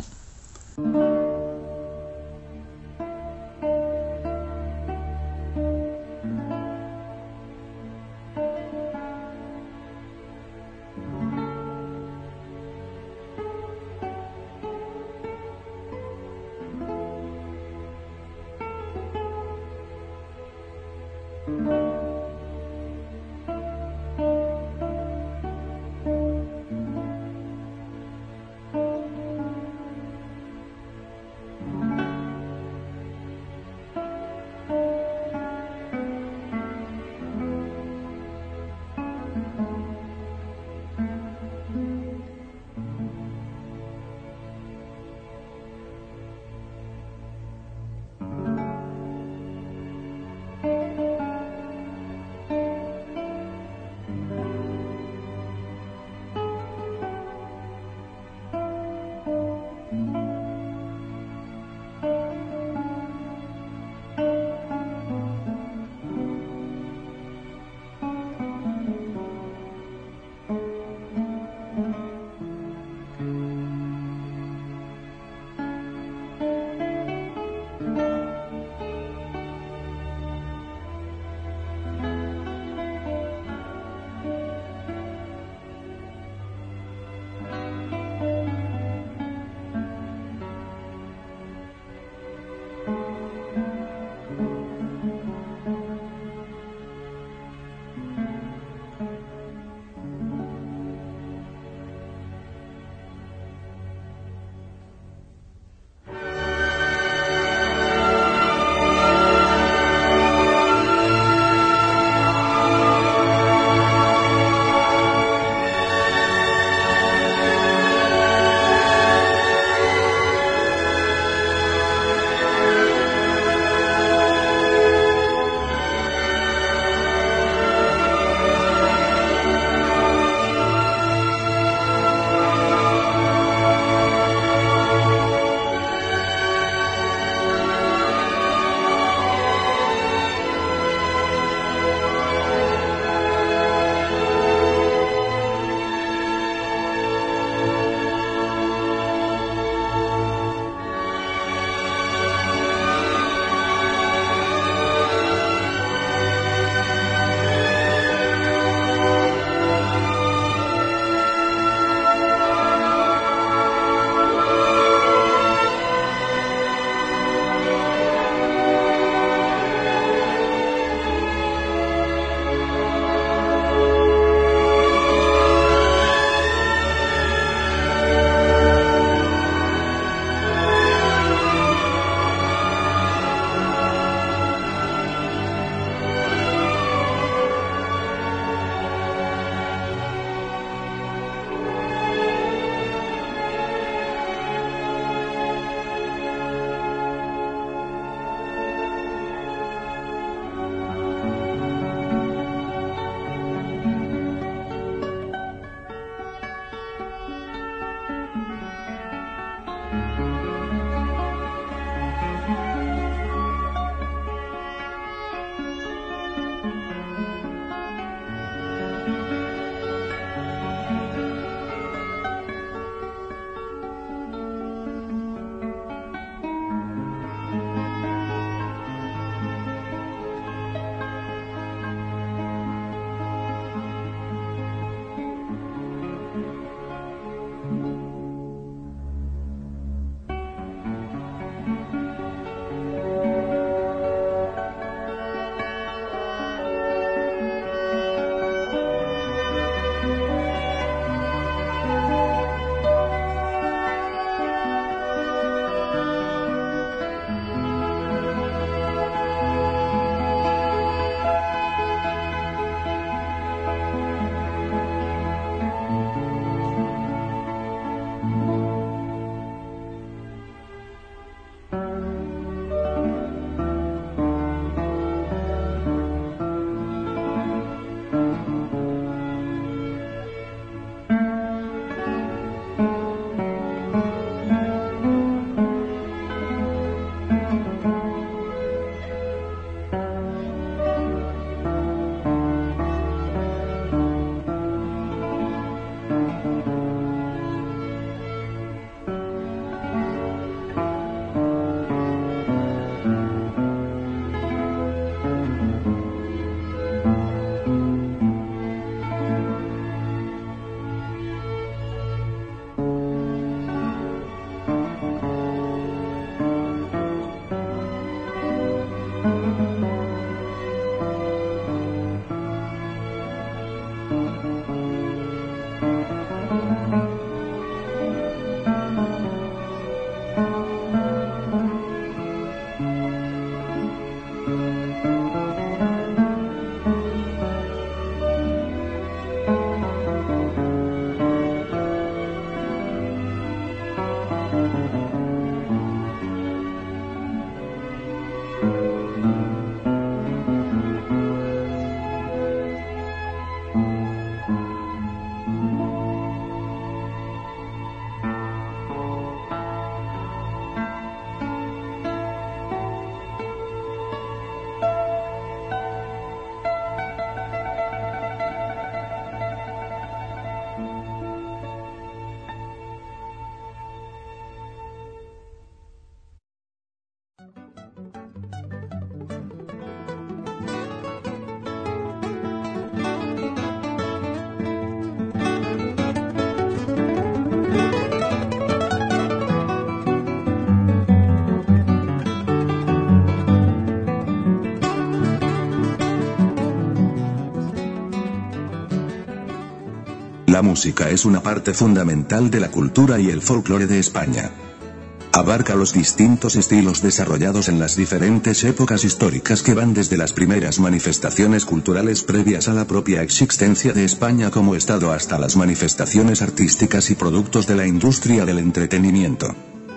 Speaker 4: La música es una parte fundamental de la cultura y el folclore de España. Abarca los distintos estilos desarrollados en las diferentes épocas históricas que van desde las primeras manifestaciones culturales previas a la propia existencia de España como Estado hasta las manifestaciones artísticas y productos de la industria del entretenimiento.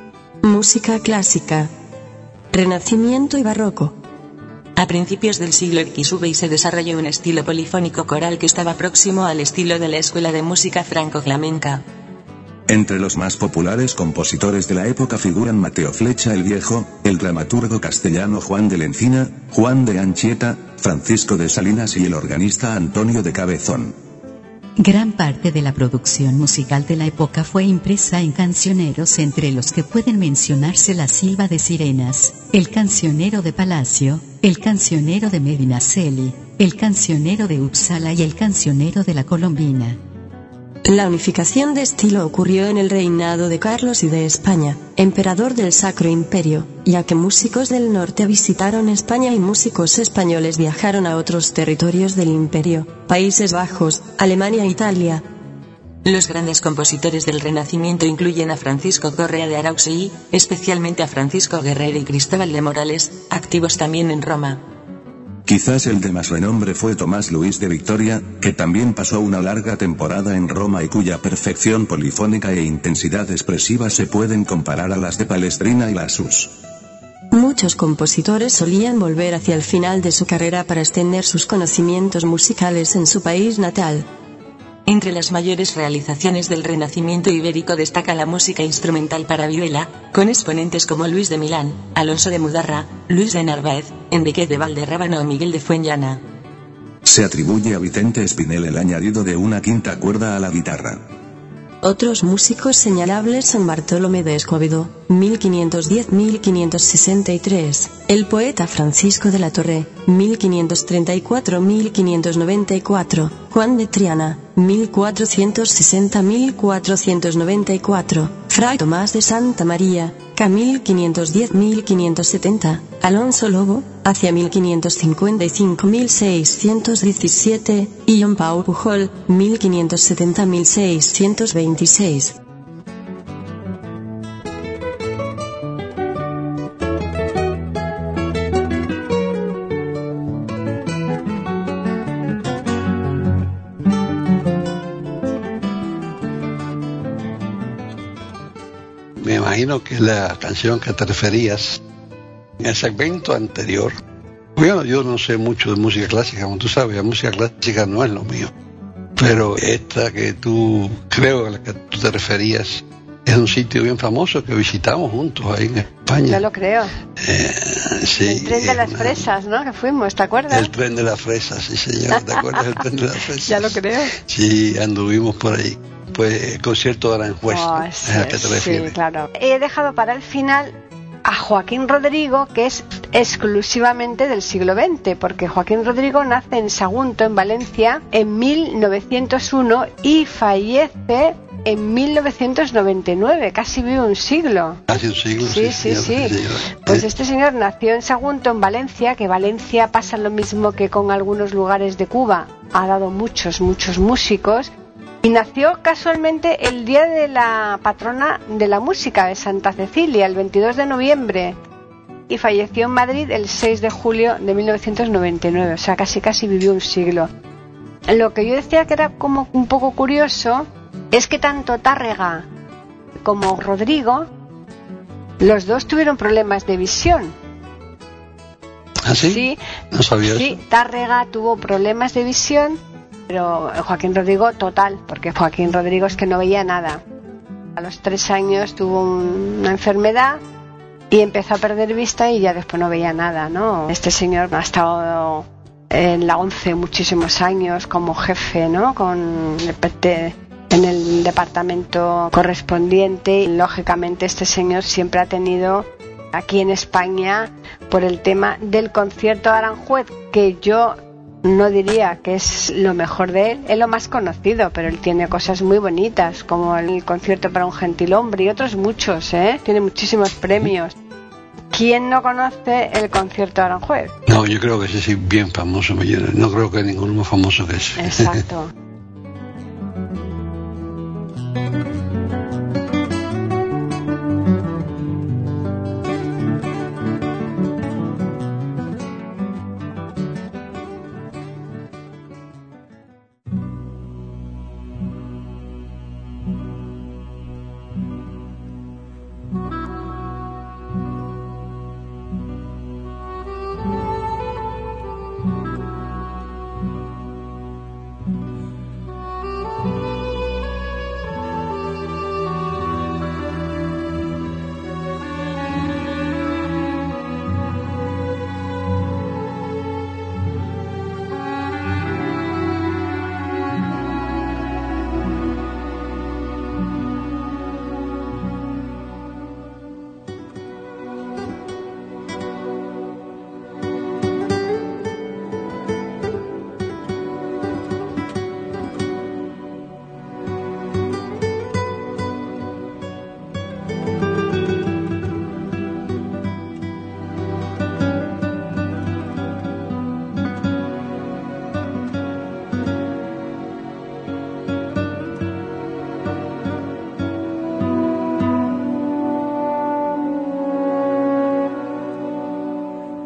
Speaker 5: Música clásica, Renacimiento y Barroco.
Speaker 7: A principios del siglo equis ve se desarrolló un estilo polifónico coral que estaba próximo al estilo de la escuela de música franco-flamenca.
Speaker 4: Entre los más populares compositores de la época figuran Mateo Flecha el Viejo, el dramaturgo castellano Juan de la Encina, Juan de Anchieta, Francisco de Salinas y el organista Antonio de Cabezón.
Speaker 6: Gran parte de la producción musical de la época fue impresa en cancioneros, entre los que pueden mencionarse La Silva de Sirenas, El Cancionero de Palacio, El Cancionero de Medinaceli, El Cancionero de Uppsala y El Cancionero de la Colombina.
Speaker 5: La unificación de estilo ocurrió en el reinado de Carlos I de España, emperador del Sacro Imperio, ya que músicos del norte visitaron España y músicos españoles viajaron a otros territorios del imperio, Países Bajos, Alemania e Italia.
Speaker 7: Los grandes compositores del Renacimiento incluyen a Francisco Correa de Arauzí, especialmente a Francisco Guerrero y Cristóbal de Morales, activos también en Roma.
Speaker 4: Quizás el de más renombre fue Tomás Luis de Victoria, que también pasó una larga temporada en Roma y cuya perfección polifónica e intensidad expresiva se pueden comparar a las de Palestrina y Lassus.
Speaker 5: Muchos compositores solían volver hacia el final de su carrera para extender sus conocimientos musicales en su país natal.
Speaker 7: Entre las mayores realizaciones del Renacimiento ibérico destaca la música instrumental para vihuela, con exponentes como Luis de Milán, Alonso de Mudarra, Luis de Narváez, Enrique de Valderrábano o Miguel de Fuenllana.
Speaker 4: Se atribuye a Vicente Espinel el añadido de una quinta cuerda a la guitarra.
Speaker 5: Otros músicos señalables son Bartolomé de Escobedo, mil quinientos diez a mil quinientos sesenta y tres, el poeta Francisco de la Torre, mil quinientos treinta y cuatro a mil quinientos noventa y cuatro, Juan de Triana, mil cuatrocientos sesenta a mil cuatrocientos noventa y cuatro, Fray Tomás de Santa María, ca mil quinientos diez a mil quinientos setenta, Alonso Lobo, hacia mil quinientos cincuenta y cinco a mil seiscientos diecisiete, y Joan Pau Pujol, mil quinientos setenta a mil seiscientos veintiséis.
Speaker 3: Me imagino que la canción que te referías en el segmento anterior. Bueno, yo no sé mucho de música clásica, como tú sabes, la música clásica no es lo mío. Pero esta que tú, creo a la que tú te referías, es un sitio bien famoso que visitamos juntos ahí en España.
Speaker 2: Yo lo creo.
Speaker 3: Eh, sí,
Speaker 2: el tren de las
Speaker 3: una,
Speaker 2: fresas, ¿no? Que fuimos, ¿te acuerdas?
Speaker 3: El tren de las fresas, sí señor, ¿te acuerdas del tren de las fresas?
Speaker 2: Ya lo creo.
Speaker 3: Sí, anduvimos por ahí. Pues el concierto de Aranjuez,
Speaker 2: oh,
Speaker 3: ¿no?
Speaker 2: sí,
Speaker 3: Es al que te refieres.
Speaker 2: Sí, claro. He dejado para el final a Joaquín Rodrigo, que es exclusivamente del siglo veinte, porque Joaquín Rodrigo nace en Sagunto, en Valencia, en mil novecientos uno y fallece en mil novecientos noventa y nueve, casi vive un siglo.
Speaker 3: Casi un siglo,
Speaker 2: sí, sí,
Speaker 3: sí.
Speaker 2: sí. sí. Pues este señor nació en Sagunto, en Valencia, que Valencia pasa lo mismo que con algunos lugares de Cuba, ha dado muchos, muchos músicos. Y nació casualmente el día de la patrona de la música, de Santa Cecilia, el veintidós de noviembre. Y falleció en Madrid el seis de julio de mil novecientos noventa y nueve, o sea, casi casi vivió un siglo. Lo que yo decía que era como un poco curioso es que tanto Tárrega como Rodrigo, los dos tuvieron problemas de visión.
Speaker 3: ¿Ah, sí?
Speaker 2: Sí,
Speaker 3: no sabía
Speaker 2: sí,
Speaker 3: eso.
Speaker 2: Tárrega tuvo problemas de visión, pero Joaquín Rodrigo total, porque Joaquín Rodrigo es que no veía nada. A los tres años tuvo un, una enfermedad y empezó a perder vista y ya después no veía nada, ¿no? Este señor ha estado en la ONCE muchísimos años como jefe, ¿no? Con en el departamento correspondiente, y lógicamente este señor siempre ha tenido aquí en España, por el tema del concierto de Aranjuez, que yo no diría que es lo mejor de él, es lo más conocido, pero él tiene cosas muy bonitas, como el concierto para un gentilhombre y otros muchos, ¿eh? Tiene muchísimos premios. ¿Quién no conoce el concierto de Aranjuez?
Speaker 3: No, yo creo que ese sí bien famoso, no creo que ninguno más famoso que ese.
Speaker 2: Exacto.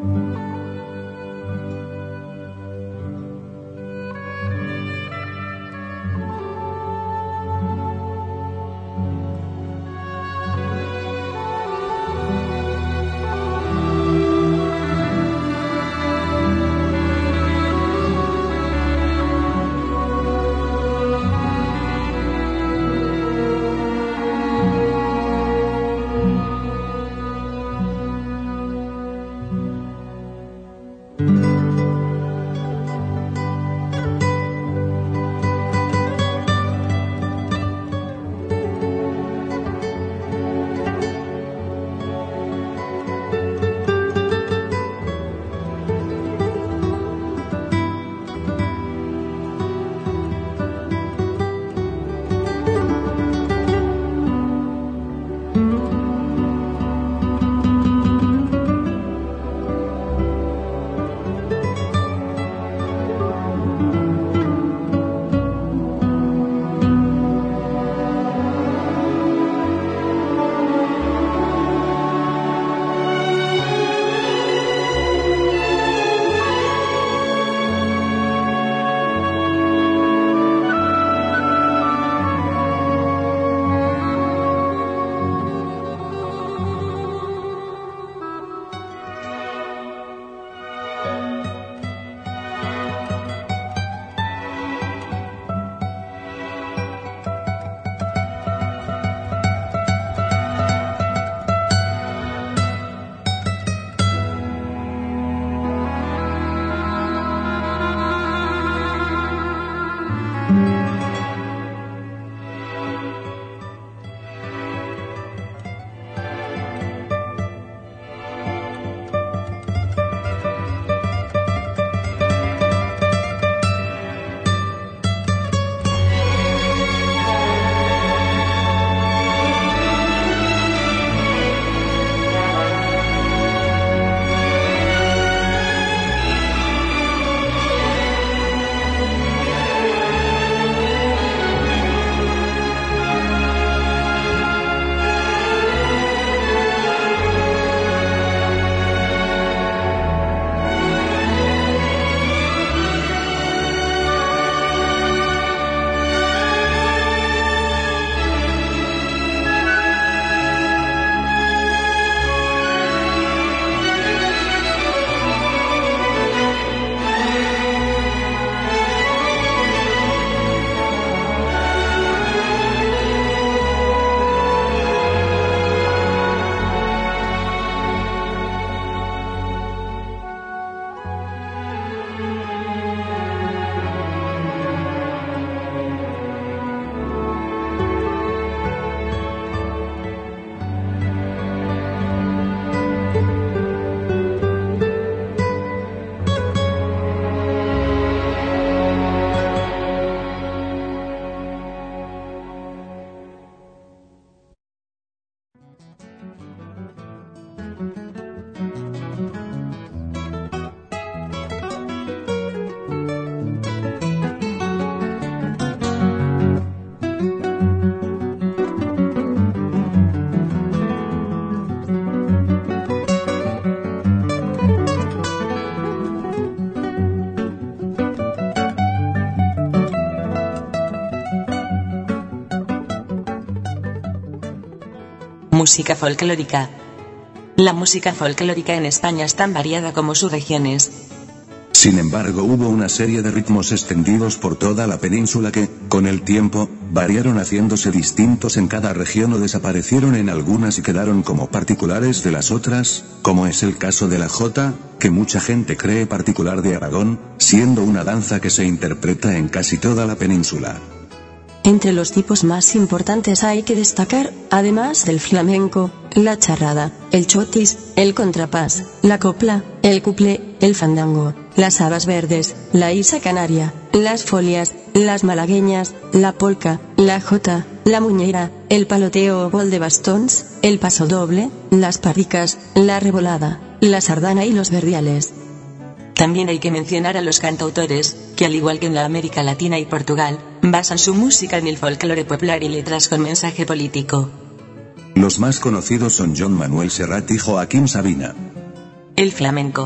Speaker 7: Música folclórica. La música folclórica en España es tan variada como sus regiones.
Speaker 4: Sin embargo, hubo una serie de ritmos extendidos por toda la península que, con el tiempo, variaron haciéndose distintos en cada región o desaparecieron en algunas y quedaron como particulares de las otras, como es el caso de la jota, que mucha gente cree particular de Aragón, siendo una danza que se interpreta en casi toda la península.
Speaker 5: Entre los tipos más importantes hay que destacar, además del flamenco, la charrada, el chotis, el contrapás, la copla, el cuplé, el fandango, las habas verdes, la isa canaria, las folias, las malagueñas, la polca, la jota, la muñeira, el paloteo o bol de bastons, el pasodoble, las parricas, la revolada, la sardana y los verdiales.
Speaker 7: También hay que mencionar a los cantautores, que al igual que en la América Latina y Portugal, basan su música en el folclore popular y letras con mensaje político.
Speaker 4: Los más conocidos son Joan Manuel Serrat y Joaquín Sabina.
Speaker 7: El flamenco.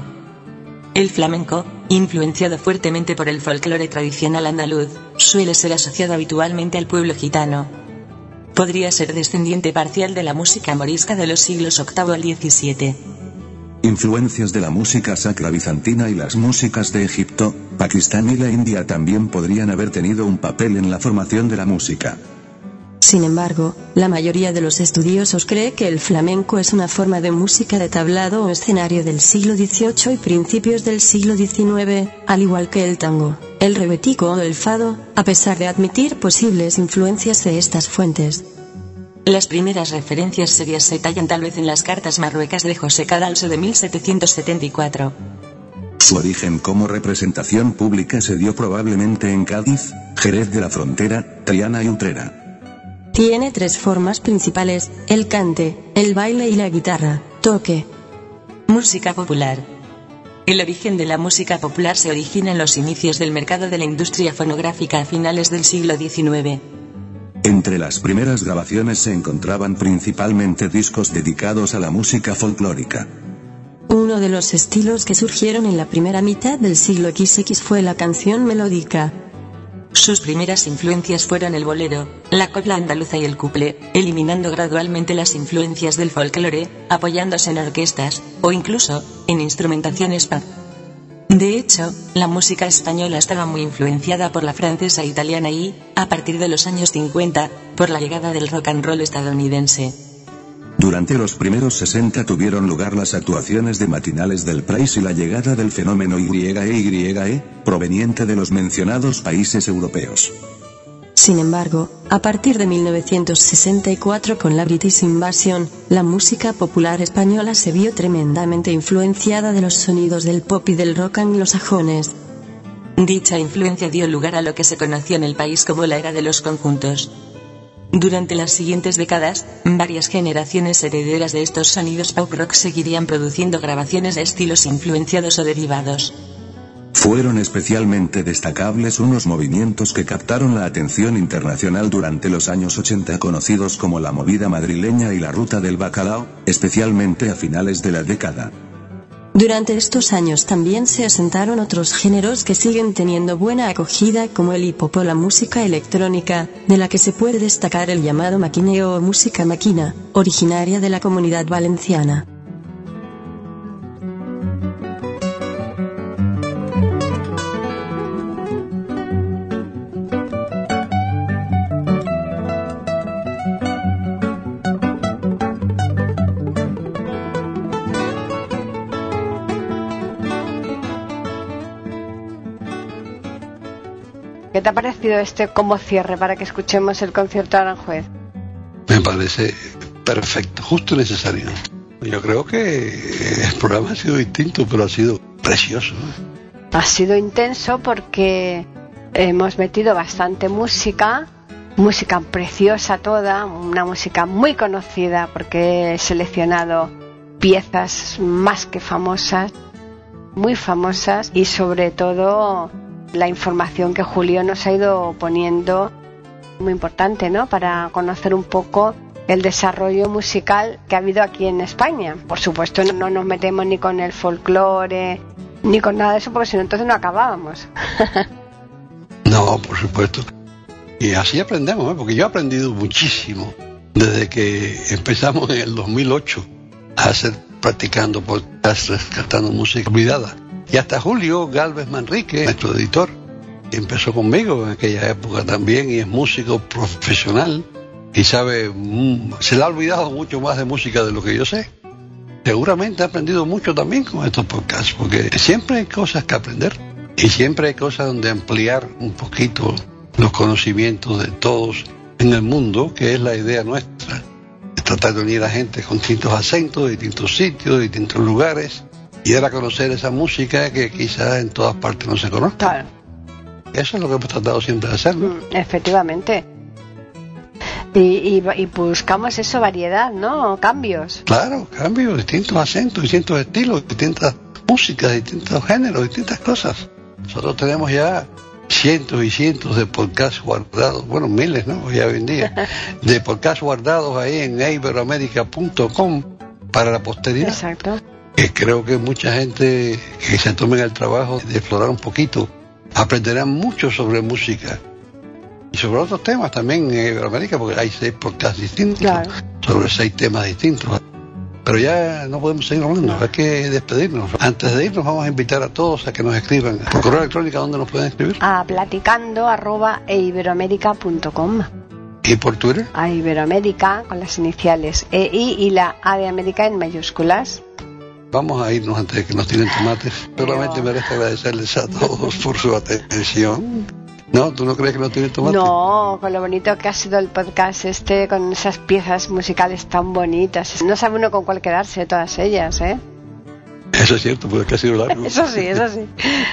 Speaker 7: El flamenco, influenciado fuertemente por el folclore tradicional andaluz, suele ser asociado habitualmente al pueblo gitano. Podría ser descendiente parcial de la música morisca de los siglos octavo al diecisiete.
Speaker 4: Influencias de la música sacra bizantina y las músicas de Egipto, Pakistán y la India también podrían haber tenido un papel en la formación de la música.
Speaker 5: Sin embargo, la mayoría de los estudiosos cree que el flamenco es una forma de música de tablado o escenario del siglo dieciocho y principios del siglo diecinueve, al igual que el tango, el rebetico o el fado, a pesar de admitir posibles influencias de estas fuentes.
Speaker 7: Las primeras referencias serias se tallan tal vez en las cartas marruecas de José Cadalso de mil setecientos setenta y cuatro.
Speaker 4: Su origen como representación pública se dio probablemente en Cádiz, Jerez de la Frontera, Triana y Utrera.
Speaker 5: Tiene tres formas principales: el cante, el baile y la guitarra, toque.
Speaker 7: Música popular. El origen de la música popular se origina en los inicios del mercado de la industria fonográfica a finales del siglo diecinueve.
Speaker 4: Entre las primeras grabaciones se encontraban principalmente discos dedicados a la música folclórica.
Speaker 5: Uno de los estilos que surgieron en la primera mitad del siglo equis fue la canción melódica.
Speaker 7: Sus primeras influencias fueron el bolero, la copla andaluza y el cuplé, eliminando gradualmente las influencias del folclore, apoyándose en orquestas, o incluso, en instrumentaciones pop. De hecho, la música española estaba muy influenciada por la francesa e italiana y, a partir de los años cincuenta, por la llegada del rock and roll estadounidense.
Speaker 4: Durante los primeros sesenta tuvieron lugar las actuaciones de matinales del Price y la llegada del fenómeno Y E Y E, proveniente de los mencionados países europeos.
Speaker 5: Sin embargo, a partir de mil novecientos sesenta y cuatro con la British Invasion, la música popular española se vio tremendamente influenciada de los sonidos del pop y del rock anglosajones.
Speaker 7: Dicha influencia dio lugar a lo que se conoció en el país como la era de los conjuntos. Durante las siguientes décadas, varias generaciones herederas de estos sonidos pop rock seguirían produciendo grabaciones de estilos influenciados o derivados.
Speaker 4: Fueron especialmente destacables unos movimientos que captaron la atención internacional durante los años ochenta conocidos como la movida madrileña y la ruta del bacalao, especialmente a finales de la década.
Speaker 5: Durante estos años también se asentaron otros géneros que siguen teniendo buena acogida como el hip hop o la música electrónica, de la que se puede destacar el llamado maquineo o música máquina, originaria de la Comunidad Valenciana.
Speaker 2: ¿Qué te ha parecido este como cierre para que escuchemos el concierto de Aranjuez?
Speaker 3: Me parece perfecto, justo y necesario. Yo creo que el programa ha sido distinto, pero ha sido precioso, ¿eh?
Speaker 2: Ha sido intenso porque hemos metido bastante música, música preciosa toda, una música muy conocida porque he seleccionado piezas más que famosas, muy famosas, y sobre todo la información que Julio nos ha ido poniendo, muy importante, ¿no?, para conocer un poco el desarrollo musical que ha habido aquí en España. Por supuesto, no nos metemos ni con el folclore ni con nada de eso, porque si no entonces no acabábamos.
Speaker 3: No, por supuesto. Y así aprendemos, ¿eh? Porque yo he aprendido muchísimo desde que empezamos en el dos mil ocho a hacer practicando podcast, rescatando música olvidada. Y hasta Julio Galvez Manrique, nuestro editor, que empezó conmigo en aquella época también y es músico profesional y sabe, mm, se le ha olvidado mucho más de música de lo que yo sé. Seguramente ha aprendido mucho también con estos podcasts, porque siempre hay cosas que aprender y siempre hay cosas donde ampliar un poquito los conocimientos de todos en el mundo, que es la idea nuestra, de tratar de unir a gente con distintos acentos, de distintos sitios, de distintos lugares, y dar a conocer esa música que quizás en todas partes no se conozca.
Speaker 2: Claro.
Speaker 3: Eso es lo que hemos tratado siempre de hacer, ¿no?
Speaker 2: Mm, efectivamente. Y, y, y buscamos eso, variedad, ¿no? Cambios.
Speaker 3: Claro, cambios, distintos acentos, distintos estilos, distintas músicas, distintos géneros, distintas cosas. Nosotros tenemos ya cientos y cientos de podcasts guardados, bueno, miles, ¿no? Ya hoy en día, de podcasts guardados ahí en iberoamerica punto com para la posteridad.
Speaker 2: Exacto.
Speaker 3: que creo que mucha gente que se tomen el trabajo de explorar un poquito aprenderán mucho sobre música y sobre otros temas también en Iberoamérica, porque hay seis podcasts distintos, claro, sobre seis temas distintos. Pero ya no podemos seguir hablando, no. Hay que despedirnos. Antes de irnos vamos a invitar a todos a que nos escriban por correo electrónico. ¿Dónde nos pueden escribir?
Speaker 2: A platicando arroba eiberoamerica punto com.
Speaker 3: ¿Y por Twitter?
Speaker 2: A Iberoamérica con las iniciales E I y la A de América en mayúsculas.
Speaker 3: Vamos a irnos antes de que nos tiren tomates. Pero... Solamente me resta agradecerles a todos por su atención. ¿No? ¿Tú no crees que no tiene tomate?
Speaker 2: No, con lo bonito que ha sido el podcast este, con esas piezas musicales tan bonitas. No sabe uno con cuál quedarse de todas ellas, ¿eh?
Speaker 3: Eso es cierto, porque ha sido largo.
Speaker 2: Eso sí, eso sí.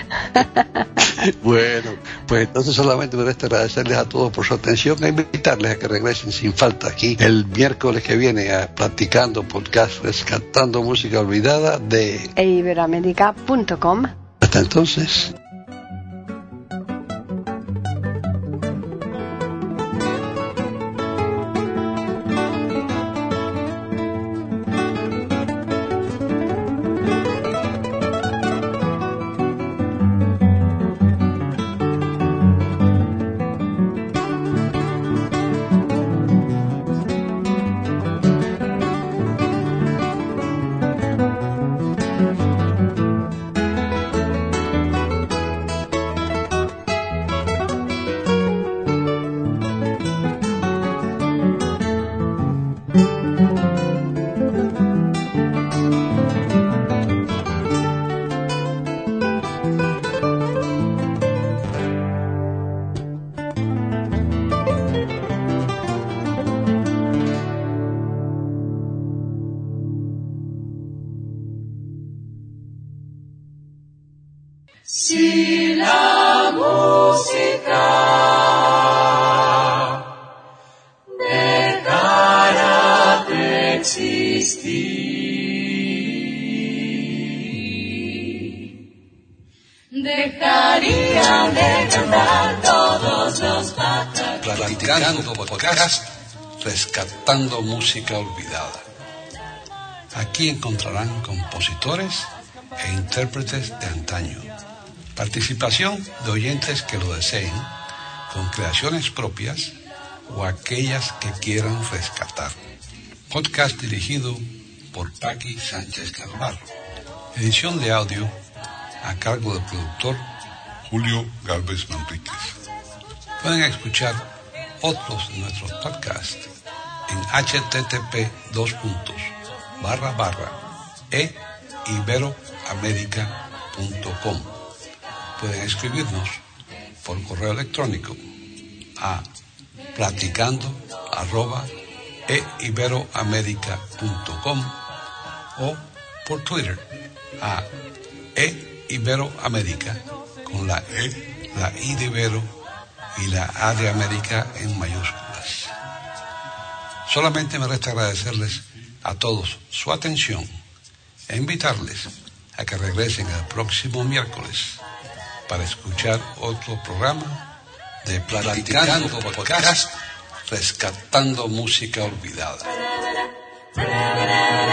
Speaker 3: Bueno, pues entonces solamente me resta agradecerles a todos por su atención e invitarles a que regresen sin falta aquí el miércoles que viene a Platicando Podcast, rescatando música olvidada de
Speaker 2: eiberoamerica punto com.
Speaker 3: Hasta entonces.
Speaker 8: Si la música dejara de existir, dejaría de cantar todos los pájaros.
Speaker 1: Platicando podcast, rescatando música olvidada. Aquí encontrarán compositores e intérpretes de antaño. Participación de oyentes que lo deseen, con creaciones propias o aquellas que quieran rescatar. Podcast dirigido por Paqui Sánchez Carvalho. Edición de audio a cargo del productor Julio Galvez Manríquez. Pueden escuchar otros de nuestros podcasts en http dos puntos barra barra e iberoamerica punto com. Pueden escribirnos por correo electrónico a platicando arroba eiberoamerica punto com o por Twitter a eiberoamerica con la E, la I de Ibero y la A de América en mayúsculas. Solamente me resta agradecerles a todos su atención e invitarles a que regresen el próximo miércoles para escuchar otro programa de Platicando Podcast, rescatando música olvidada.